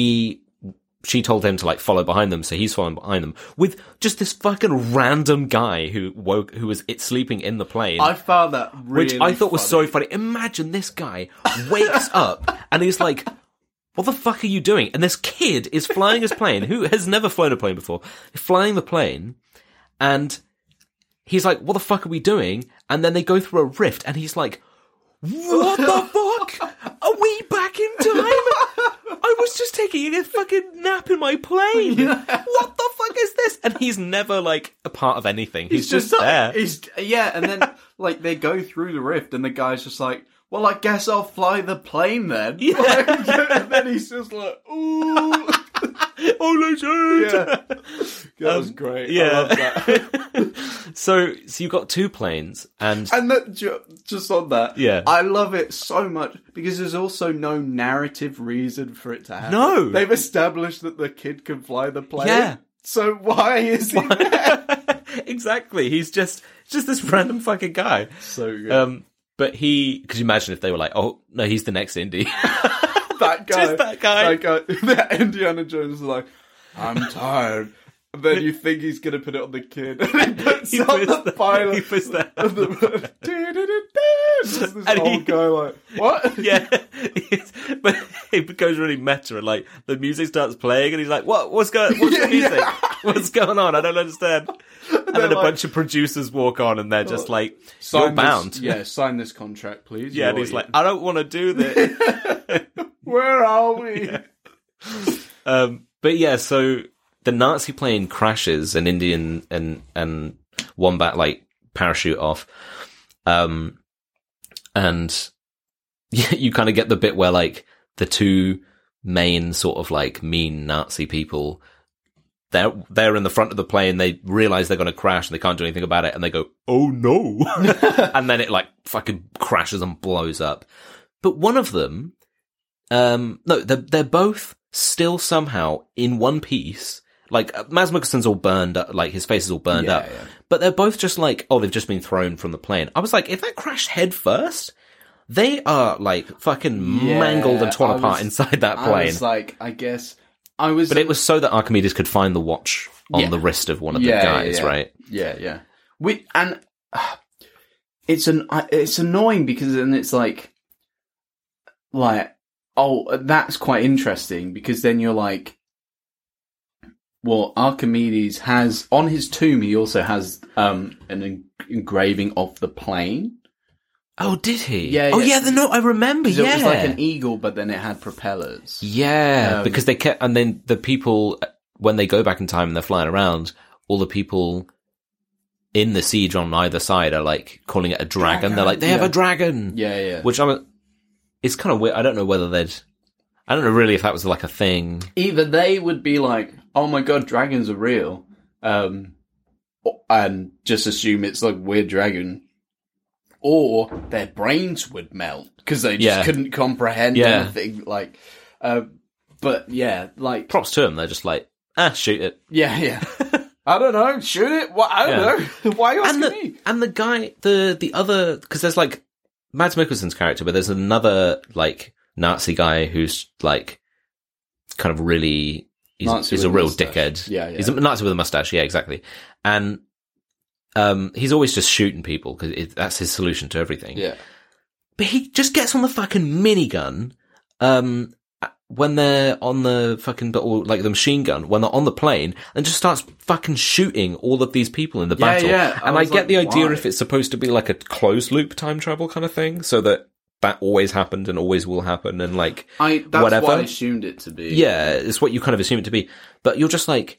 she told him to like follow behind them, so he's following behind them with just this fucking random guy who was sleeping in the plane. I found that really which I thought was funny. so funny. Imagine this guy wakes up and he's like, what the fuck are you doing? And this kid is flying his plane, who has never flown a plane before, flying the plane, and he's like, what the fuck are we doing? And then they go through a rift, and he's like, what the fuck? Are we back in time? I was just taking a fucking nap in my plane. What the fuck is this? And he's never, like, a part of anything. He's just there. And then, like, they go through the rift, and the guy's just like, well, I guess I'll fly the plane then. Yeah. And then he's just like, ooh. Holy shit! Yeah. That was great. Yeah. I love that. So you've got two planes, and that, just on that, Yeah. I love it so much because there's also no narrative reason for it to happen. No. They've established that the kid can fly the plane. Yeah. So why is he there? exactly, he's just this random fucking guy. So good. But could you imagine if they were like, oh no, he's the next Indy? That guy. Just that guy. That Indiana Jones is like, I'm tired. And then you think he's going to put it on the kid. And he puts it on the pilot. He puts that. Just this And old guy like, what? Yeah, but it goes really meta, and like the music starts playing, and he's like, what's the music? What's going on? I don't understand. And then a bunch of producers walk on, and they're just like, you're bound. Sign this contract, please. Yeah, and he's like, I don't want to do this. Where are we? Yeah. But yeah, so the Nazi plane crashes, and Indian and Wombat like parachute off, and you kind of get the bit where like the two main sort of like mean Nazi people, they're in the front of the plane. They realize they're going to crash and they can't do anything about it, and they go, "Oh no!" and then it like fucking crashes and blows up. But one of them, no, they're both still somehow in one piece. Like Mads Mikkelsen's all burned up, like his face is all burned up, but they're both just like, oh, they've just been thrown from the plane. I was like, if that crashed head first, they are like fucking mangled and torn apart inside that plane. I was like, I guess I was, but it was so that Archimedes could find the watch on the wrist of one of the guys, right? Yeah. It's annoying because then it's like, oh, that's quite interesting because then you're like, well, Archimedes has, on his tomb, he also has an engraving of the plane. Oh, did he? Yeah. Oh, yeah, I remember, It was like an eagle, but then it had propellers. Yeah, because they kept, and then the people, when they go back in time and they're flying around, all the people in the siege on either side are like calling it a dragon. They're like, they have a dragon. Yeah. Which it's kind of weird. I don't know whether I don't know really if that was like a thing. Either they would be like, oh my god, dragons are real, and just assume it's like a weird dragon, or their brains would melt because they just couldn't comprehend anything. Like, but yeah, like props to them. They're just like, shoot it. Yeah. I don't know, shoot it. What? I don't know. Why are you asking me? And the guy, the other, because there's like Mads Mikkelsen's character, but there's another like Nazi guy who's like kind of really. He's a real dickhead. Yeah. He's a Nazi with a mustache. Yeah, exactly. And he's always just shooting people because that's his solution to everything. Yeah. But he just gets on the fucking minigun when they're on the fucking, or like the machine gun, when they're on the plane, and just starts fucking shooting all of these people in the battle. Yeah. And I get the idea if it's supposed to be like a closed loop time travel kind of thing, so that always happened and always will happen, and like that's whatever. What I assumed it to be. Yeah, it's what you kind of assume it to be. But you're just like,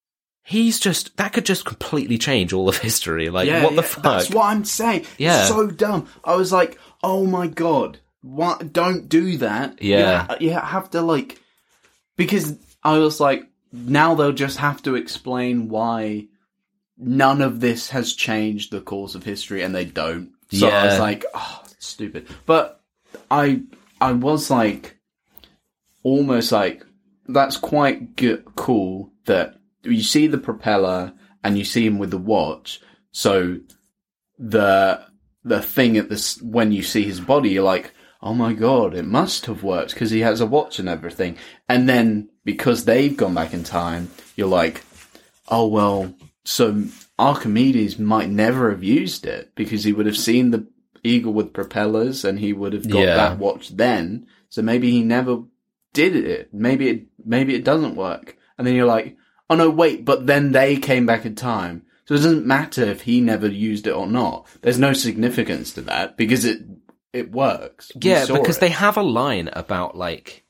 that could just completely change all of history. Like, what the fuck? That's what I'm saying. Yeah. It's so dumb. I was like, oh my god, what? Don't do that. Yeah. You have to like, because I was like, now they'll just have to explain why none of this has changed the course of history, and they don't. So I was like, oh, stupid. But I was like, almost like, that's quite cool that you see the propeller and you see him with the watch. So the thing at this, when you see his body, you're like, oh my god, it must have worked because he has a watch and everything. And then because they've gone back in time, you're like, oh well, so Archimedes might never have used it because he would have seen the eagle with propellers and he would have got that watch then. So maybe he never did it. Maybe it doesn't work. And then you're like, oh no, wait, but then they came back in time. So it doesn't matter if he never used it or not. There's no significance to that because it works. Yeah, because they have a line about like,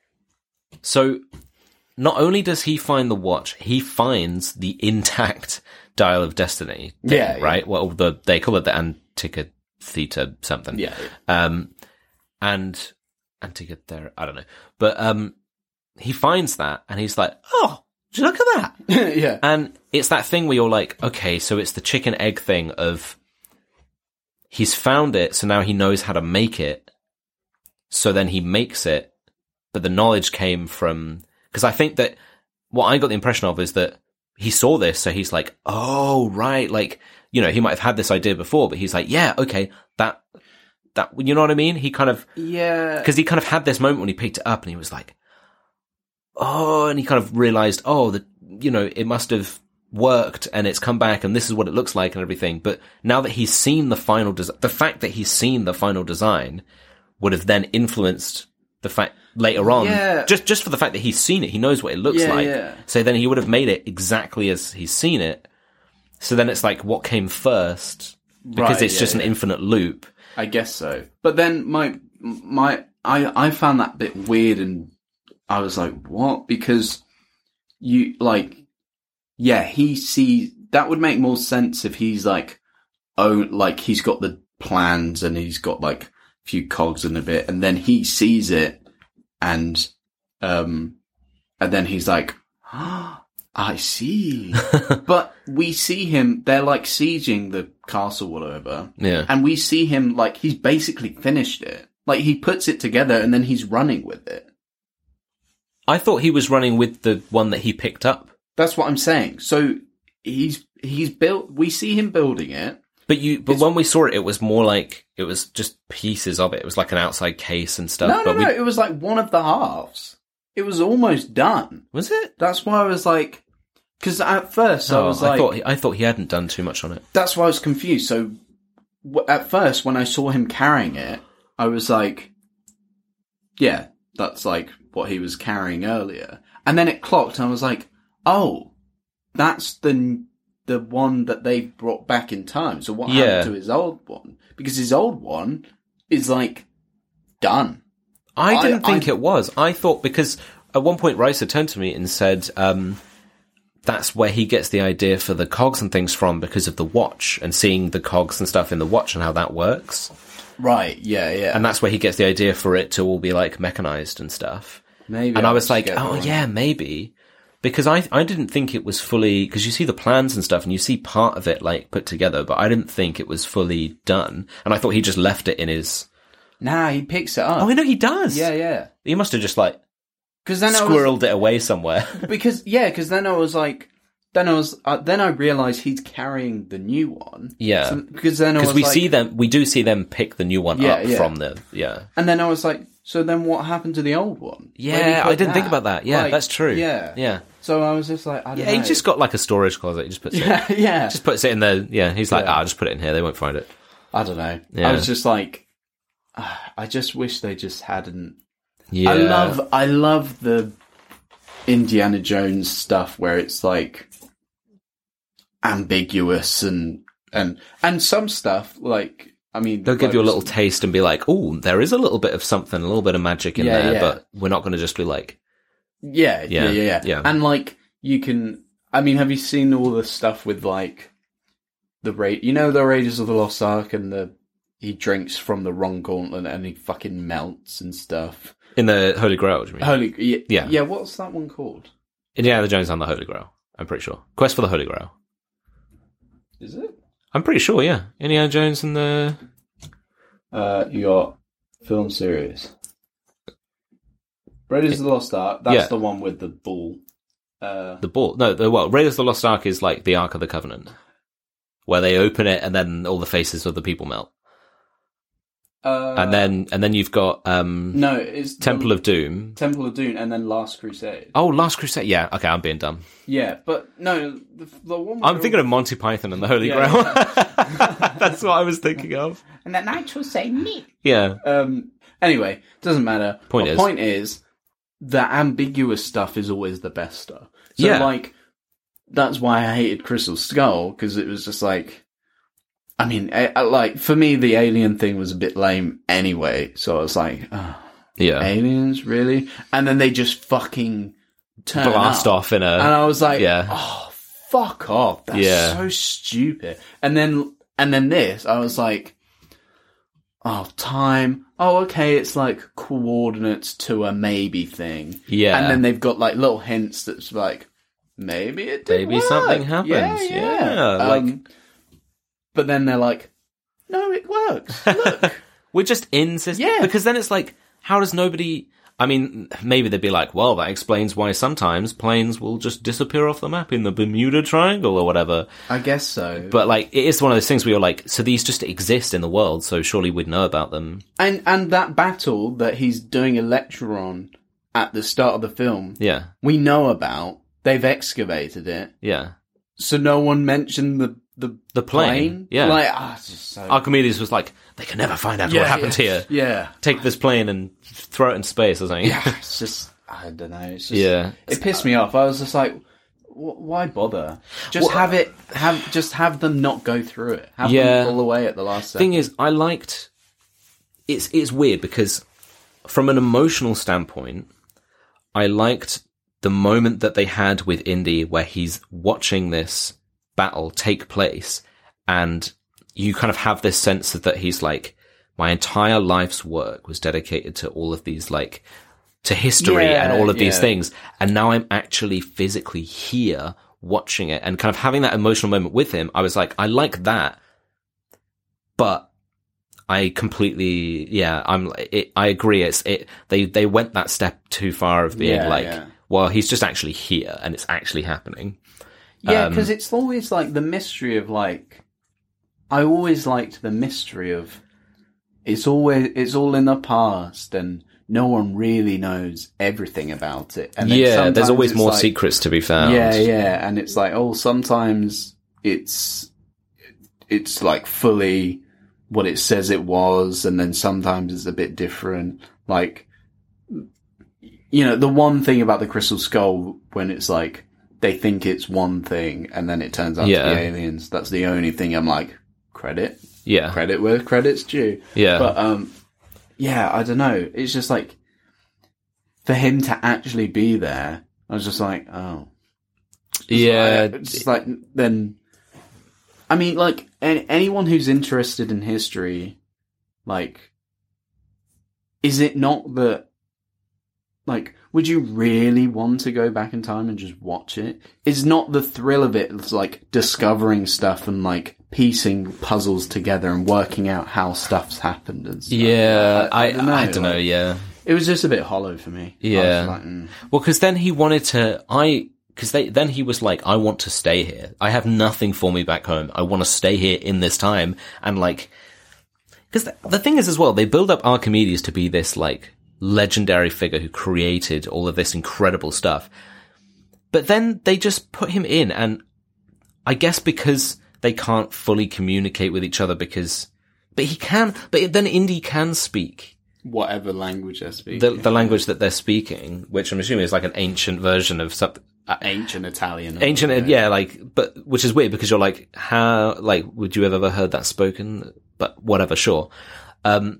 so not only does he find the watch, he finds the intact Dial of Destiny thing, right? Well, they call it the Antikythera Theta something. Yeah. And Antikythera, I don't know. But he finds that and he's like, oh, look at that. Yeah. And it's that thing where you're like, okay, so it's the chicken egg thing of he's found it, so now he knows how to make it. So then he makes it, but the knowledge came from, because I think that what I got the impression of is that he saw this, so he's like, oh, right, like, you know, he might have had this idea before, but he's like, yeah, okay, that, you know what I mean? He kind of, because he kind of had this moment when he picked it up and he was like, oh, and he kind of realized, oh, that, you know, it must have worked and it's come back and this is what it looks like and everything. But now that he's seen the final design, the fact that he's seen the final design would have then influenced the fact later on, just for the fact that he's seen it, he knows what it looks like. Yeah. So then he would have made it exactly as he's seen it. So then it's like, what came first? Because it's just an infinite loop. I guess so. But then I found that bit weird and I was like, what? Because you, like, he sees, that would make more sense if he's like, oh, like he's got the plans and he's got like a few cogs and a bit, and then he sees it and then he's like, oh, I see. But we see him, they're like sieging the castle or whatever. Yeah. And we see him like, he's basically finished it. Like he puts it together and then he's running with it. I thought he was running with the one that he picked up. That's what I'm saying. So he's we see him building it. But when we saw it, it was more like, it was just pieces of it. It was like an outside case and stuff. No, it was like one of the halves. It was almost done. Was it? That's why I was like, because at first I was like, I thought he hadn't done too much on it. That's why I was confused. So at first, when I saw him carrying it, I was like, yeah, that's like what he was carrying earlier. And then it clocked, and I was like, oh, that's the one that they brought back in time. So what happened to his old one? Because his old one is like done. I didn't think it was. I thought, because at one point Reiser turned to me and said, that's where he gets the idea for the cogs and things from, because of the watch and seeing the cogs and stuff in the watch and how that works. Right, yeah. And that's where he gets the idea for it to all be like mechanized and stuff. Maybe. And I was like, oh yeah, maybe. Because I didn't think it was fully, because you see the plans and stuff and you see part of it like put together, but I didn't think it was fully done. And I thought he just left it in his... Nah, he picks it up. Oh, I know he does. Yeah. He must have just like then squirreled it away somewhere. Because then I was like, then I realized he's carrying the new one. Yeah. So, because we do see them pick the new one up from the, And then I was like, so then what happened to the old one? Yeah, I didn't think about that. Yeah, that's true. Yeah. So I was just like, I don't know. Yeah, he just got like a storage closet. He just puts it. Yeah. Just puts it in there. Yeah, he's like, I'll just put it in here. They won't find it. I don't know. Yeah. I was just like, I just wish they just hadn't. Yeah. I love the Indiana Jones stuff where it's like ambiguous and some stuff like, I mean, they'll give you a little taste and be like, oh, there is a little bit of something, a little bit of magic in there, but we're not going to just be like, yeah. And like, you can, I mean, have you seen all the stuff with like the Raiders of the Lost Ark and he drinks from the wrong gauntlet and he fucking melts and stuff. In the Holy Grail, do you mean? Yeah, what's that one called? Indiana Jones and the Holy Grail, I'm pretty sure. Quest for the Holy Grail. Is it? I'm pretty sure, yeah. Indiana Jones and the... You got film series. Raiders of the Lost Ark, that's the one with the bull. The bull? No, Raiders of the Lost Ark is like the Ark of the Covenant, where they open it and then all the faces of the people melt. And then you've got no, it's Temple of Doom, and then Last Crusade. Oh, Last Crusade. Yeah, okay, I'm being dumb. Yeah, but no, the one. I'm thinking of Monty Python and the Holy Grail. Yeah. That's what I was thinking of. And then I will say me. Yeah. Anyway, doesn't matter. Point is, the ambiguous stuff is always the best stuff. So like, that's why I hated Crystal Skull, because it was just like. I mean, like, for me, the alien thing was a bit lame anyway, so I was like, aliens, really? And then they just fucking blast off in a... And I was like, oh, fuck off, that's so stupid. And then this, I was like, oh, time, oh, okay, it's like coordinates to a maybe thing. Yeah. And then they've got, like, little hints that's like, maybe it did Maybe work. something happens, like... But then they're like, no, it works. Look. We're just in system. Yeah. Because then it's like, how does nobody... I mean, maybe they'd be like, well, that explains why sometimes planes will just disappear off the map in the Bermuda Triangle or whatever. I guess so. But, like, it is one of those things where you're like, so these just exist in the world, so surely we'd know about them. And that battle that he's doing a lecture on at the start of the film, we know about. They've excavated it. Yeah. So no one mentioned the plane? Yeah. Like, it's just so... Archimedes was like, they can never find out what happened here. Yeah. Take this plane and throw it in space or something. Yeah, it's just, I don't know. It's just, it pissed me off. I was just like, why bother? Just have them not go through it. Have them pull away at the last second. Thing is, I liked, it's weird because from an emotional standpoint, I liked the moment that they had with Indy where he's watching this battle take place and you kind of have this sense that he's like, my entire life's work was dedicated to all of these, like, to history and all of these things, and now I'm actually physically here watching it and kind of having that emotional moment with him. I was like, I like that, but I completely I agree. They went that step too far of being well, he's just actually here and it's actually happening. Yeah, because it's always like the mystery of like. I always liked the mystery of. It's all in the past, and no one really knows everything about it. And then there's always more secrets to be found. Yeah, and it's like, sometimes it's like fully what it says it was, and then sometimes it's a bit different. Like, the one thing about the Crystal Skull, when it's like, they think it's one thing, and then it turns out to be aliens, that's the only thing I'm like, credit. Yeah. Credit where credit's due. Yeah. But, I don't know. It's just like, for him to actually be there, I was just like, oh. Yeah. It's like, then, I mean, like, anyone who's interested in history, like, is it not that, like, would you really want to go back in time and just watch it? Is not the thrill of it, it's like, discovering stuff and, like, piecing puzzles together and working out how stuff's happened and stuff? Yeah, I don't know, yeah. It was just a bit hollow for me. Yeah. Like, Well, because then he wanted to, then he was like, I want to stay here. I have nothing for me back home. I want to stay here in this time. And like, because the thing is as well, they build up Archimedes to be this like legendary figure who created all of this incredible stuff. But then they just put him in, and I guess because they can't fully communicate with each other but then Indy can speak. Whatever language they're speaking. The language that they're speaking, which I'm assuming is like an ancient version of something. Ancient Italian. But which is weird because you're like, how, like, would you have ever heard that spoken? But whatever, sure. But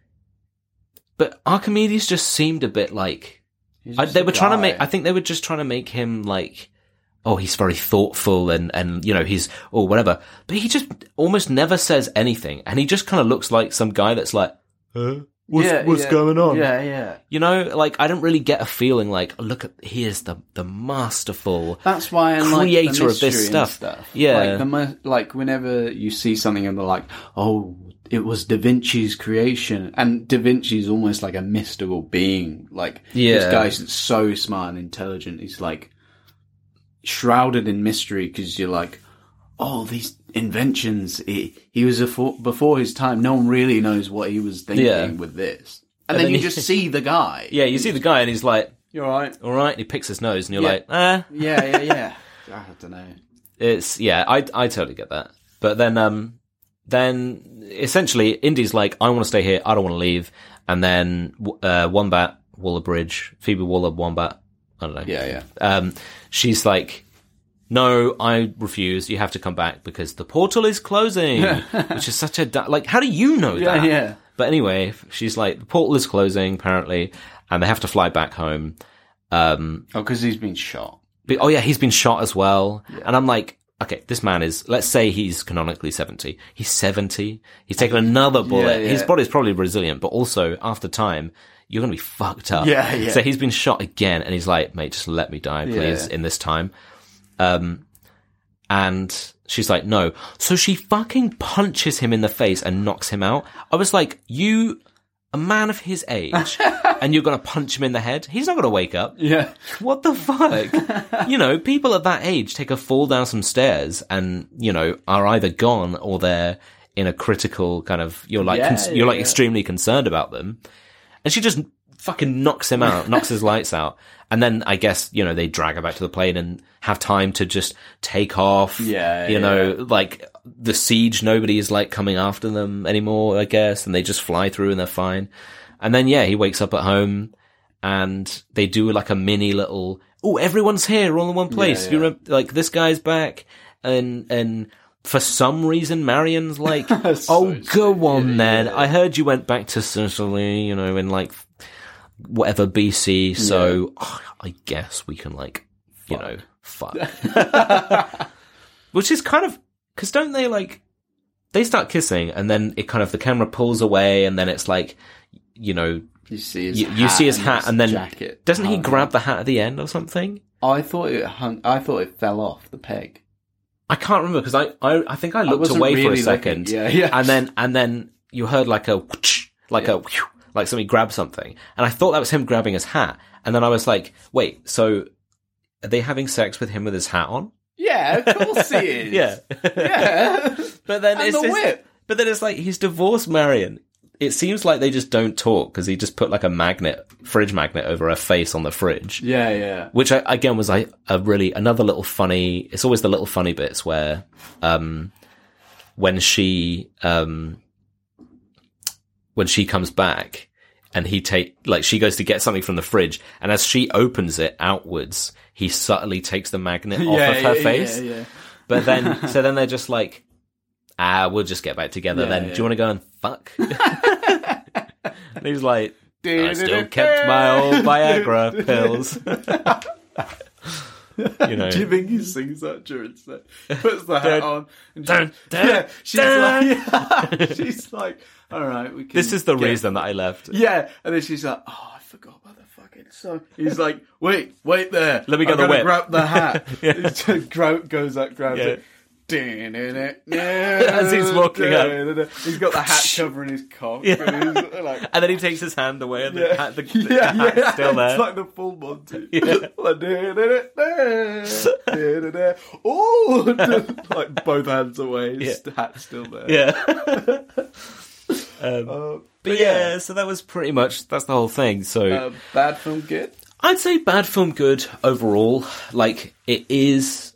Archimedes just seemed a bit like, I think they were just trying to make him like, oh, he's very thoughtful and, he's, or whatever. But he just almost never says anything. And he just kind of looks like some guy that's like, What's going on? Yeah. Like, I don't really get a feeling like, look, here's the masterful That's why I creator like of this stuff. Yeah. Like whenever you see something and they're like, oh, it was Da Vinci's creation. And Da Vinci's almost like a mystical being. Like, this guy's so smart and intelligent. He's like shrouded in mystery because you're like, oh, these inventions, he was before his time. No one really knows what he was thinking with this. And then you just see the guy. Yeah, you see the guy and he's like, you're right. All right. And he picks his nose and you're like, Yeah. I don't know. It's, I totally get that. But then essentially Indy's like, I want to stay here. I don't want to leave. And then, Wombat, Waller-Bridge, Phoebe Waller-Wombat, I don't know. Yeah. She's like, no, I refuse. You have to come back because the portal is closing, which is such a, like, how do you know that? Yeah. But anyway, she's like, the portal is closing apparently, and they have to fly back home. Because he's been shot. He's been shot as well. Yeah. And I'm like, okay, this man is, let's say he's canonically 70. He's 70. He's taken another bullet. Yeah. His body's probably resilient, but also after time, you're going to be fucked up. Yeah. So he's been shot again, and he's like, mate, just let me die, please, in this time. And she's like, no. So she fucking punches him in the face and knocks him out. I was like, you, a man of his age, and you're going to punch him in the head? He's not going to wake up. Yeah. What the fuck? People at that age take a fall down some stairs and, are either gone or they're in a critical kind of, you're extremely concerned about them. And she just fucking knocks him out, knocks his lights out. And then I guess, they drag her back to the plane and have time to just take off. Like the siege, nobody is like coming after them anymore, I guess. And they just fly through and they're fine. And then, he wakes up at home and they do like a mini little, oh, everyone's here all in one place. You remember, like, this guy's back. And for some reason, Marion's like, go on then. I heard you went back to Sicily, in like, whatever BC, so I guess we can like, fuck. Which is kind of, because don't they like, they start kissing and then it kind of, the camera pulls away and then it's like, you see his hat and then jacket doesn't he grab the hat at the end or something? I thought it fell off the peg. I can't remember because I think I looked away for a second. And then you heard like a whoosh, like a whew, like somebody grabbed something. And I thought that was him grabbing his hat. And then I was like, wait, so are they having sex with him with his hat on? Yeah, of course he is. Yeah. Yeah. But then And the whip. But then it's like he's divorced Marion. It seems like they just don't talk because he just put like a fridge magnet over her face on the fridge. Yeah, yeah. Which again was like another little funny. It's always the little funny bits where, when she comes back and she goes to get something from the fridge, and as she opens it outwards, he subtly takes the magnet off of her face. Yeah. But then, so then they're just like, we'll just get back together then. Do you want to go and fuck? And he's like, I still kept my old Viagra pills. You know. Do you think he sings that during sex? Puts the hat on. And she's like, all right, we can. This is the reason that I left. Yeah, and then she's like, oh, I forgot about the fucking song. He's like, wait there. Let me get the whip. Grab the hat. Goes up, grabs it. As he's walking up, he's got the hat covering his cock. Yeah. And then he takes his hand away, and the hat's still there. It's like the full Monty. Yeah. Oh, like both hands away. The hat's still there. Yeah. But yeah, so that was pretty much that's the whole thing. So bad film, good. I'd say bad film, good overall. Like it is.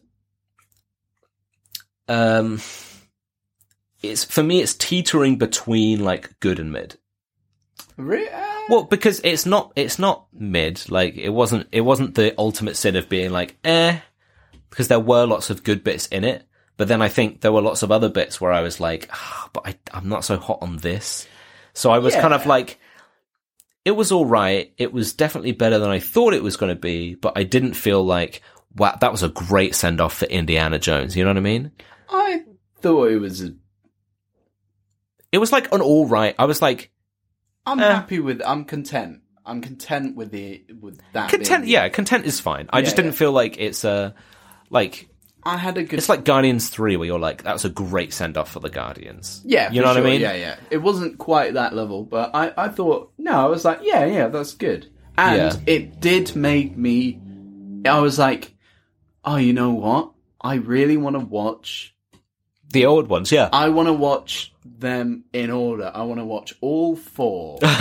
It's for me. It's teetering between like good and mid. Really? Well, because it's not mid. Like it wasn't the ultimate sin of being like because there were lots of good bits in it. But then I think there were lots of other bits where I was like, but I'm not so hot on this. So I was kind of like, it was all right. It was definitely better than I thought it was going to be. But I didn't feel like, wow, that was a great send off for Indiana Jones. You know what I mean? I thought it was. It was like an all right. I was like, I'm happy with. I'm content. I'm content with that. Content, content is fine. I just didn't feel like it's like. I had a good. It's like Guardians 3, where you're like, that was a great send off for the Guardians. Yeah, you know what I mean. Yeah. It wasn't quite that level, but I thought I was like, yeah, that's good, and it did make me. I was like, oh, you know what? I really want to watch. The old ones, yeah. I want to watch them in order. I want to watch all four. and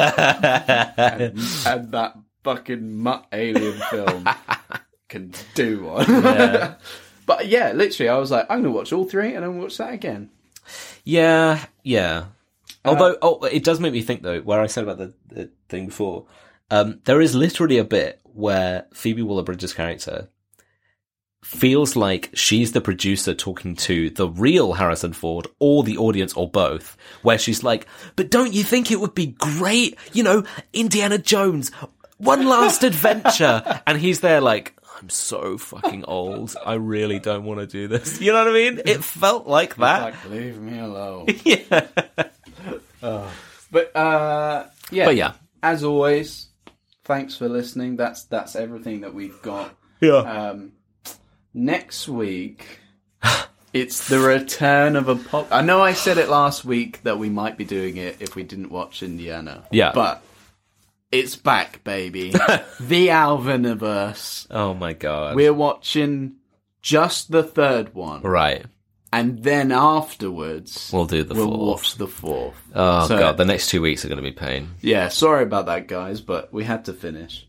that fucking mutt alien film can do one. Yeah. But yeah, literally, I was like, I'm going to watch all three and I'm going to watch that again. Yeah. Although, it does make me think, though, where I said about the thing before, there is literally a bit where Phoebe Waller-Bridge's character feels like she's the producer talking to the real Harrison Ford or the audience or both, where she's like, but don't you think it would be great, Indiana Jones, one last adventure? And he's there like, I'm so fucking old, I really don't want to do this. You know what I mean? It felt like that. It's like, leave me alone. Yeah. But yeah, as always, thanks for listening. That's everything that we've got. Yeah. Next week, it's the return of a pop. I know I said it last week that we might be doing it if we didn't watch Indiana. Yeah. But it's back, baby. The Alviniverse. Oh my god. We're watching just the third one. Right. And then afterwards, we'll do the we'll fourth. watch the fourth. Oh god, the next 2 weeks are going to be pain. Yeah, sorry about that, guys, but we had to finish.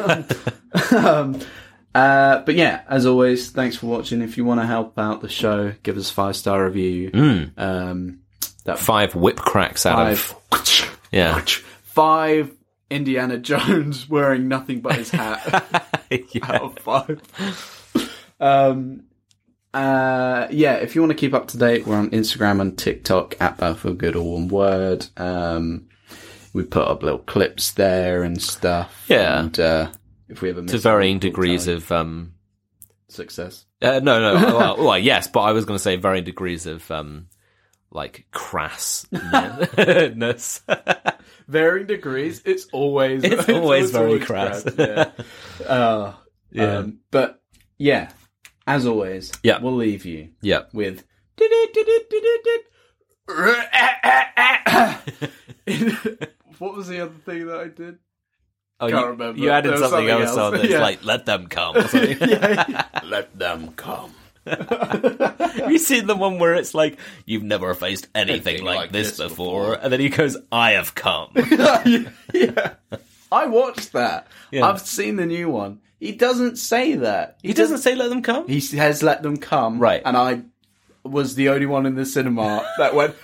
But yeah, as always, thanks for watching. If you want to help out the show, give us a 5-star review. That 5 whip cracks out of 5 Indiana Jones wearing nothing but his hat out of 5. If you want to keep up to date, we're on Instagram and TikTok at Battlefield all one word. We put up little clips there and stuff. Yeah. And, if we ever miss to varying degrees of success. No. Well, yes, but I was going to say varying degrees of like crassness. Varying degrees. It's always very crass. Yeah. But yeah, as always, we'll leave you. With. What was the other thing that I did? Oh, Can't remember. you added There was something else on that's Yeah. like, let them come. Or something. Let them come. Have you seen the one where it's like, you've never faced anything like this before? And then he goes, I have come. Yeah. I watched that. Yeah. I've seen the new one. He doesn't say that. He doesn't say let them come? He says let them come. Right. And I was the only one in the cinema that went,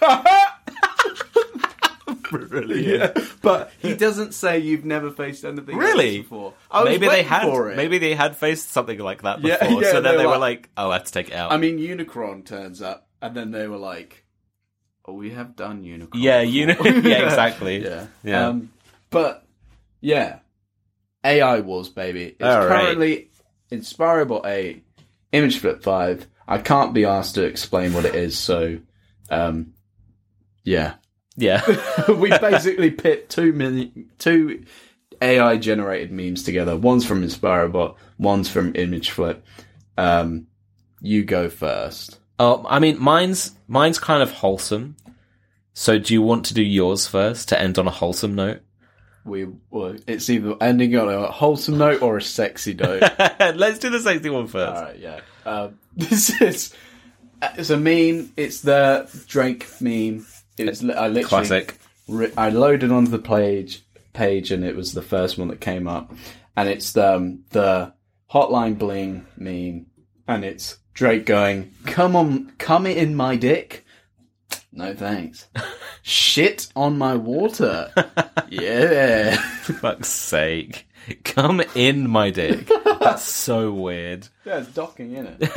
Brilliant. yeah. But he doesn't say you've never faced anything Really? like this before. I was Maybe they waiting had. for it. Maybe they had faced something like that Yeah, before. yeah, So then they they were were like, "Oh, I have to take it out." I mean, Unicron turns up, and then they were like, "Oh, we have done Unicron." yeah, before." yeah, exactly. Yeah, Yeah. But yeah, AI Wars, baby. It's All right. currently Inspirable 8, Image Flip 5. I can't be asked to explain what it is, so yeah. Yeah. We basically pit two AI generated memes together. One's from Inspirable, one's from Image Flip. You go first. I mean, mine's kind of wholesome. So do you want to do yours first to end on a wholesome note? It's either ending on a wholesome note or a sexy note. Let's do the sexy one first. All right, yeah. It's a meme. It's the Drake meme. I literally Classic. I loaded onto the page, and it was the first one that came up, and it's the Hotline Bling meme, and it's Drake going, come in my dick. No thanks. Shit on my water. Yeah. Fuck's sake. Come in my dick. That's so weird. Yeah, it's docking, isn't it?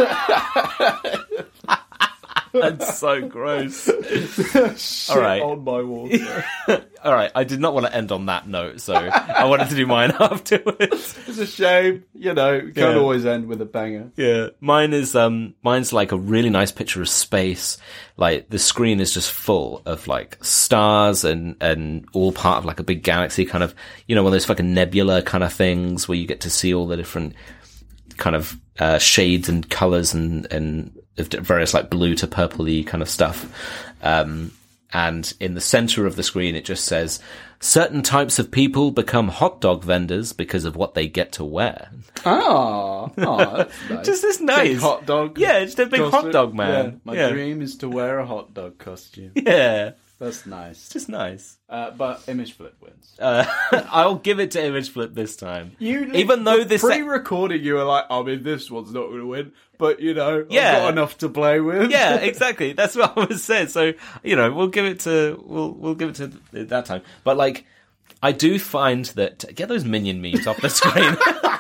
That's so gross. Shit All right. on my water. All right, I did not want to end on that note, so I wanted to do mine afterwards. It's a shame. You can't Yeah. always end with a banger. Yeah, mine's like a really nice picture of space. Like the screen is just full of like stars and all part of like a big galaxy, kind of, one of those fucking nebula kind of things where you get to see all the different kind of shades and colors and various like blue to purpley kind of stuff. And in the center of the screen, it just says, certain types of people become hot dog vendors because of what they get to wear. Oh, that's nice. Just this nice Big hot dog. Yeah, just a big hot costume. dog man. Yeah, my Yeah. dream is to wear a hot dog costume. Yeah, That's nice. just nice. But Image Flip wins. I'll give it to Image Flip this time. Even though pre-recording, you were like, I mean, this one's not going to win, but I've got enough to play with. Yeah, exactly. That's what I was saying. So we'll give it to that time. But like, I do find that get those minion memes off the screen.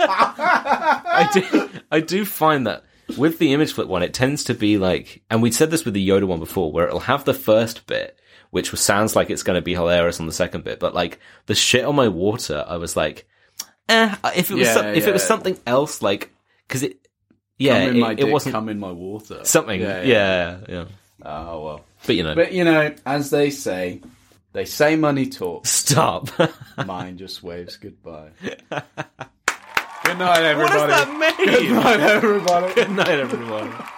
I do find that with the Image Flip one, it tends to be like, and we said this with the Yoda one before, where it'll have the first bit, which sounds like it's going to be hilarious on the second bit, but like the shit on my water, I was like, if it was something else, like, because it wasn't come in my water. something, yeah. Oh well, but as they say money talks. stop. Mine just waves goodbye. Good night, everybody. What does that mean? Good night, everybody. Good night, everyone.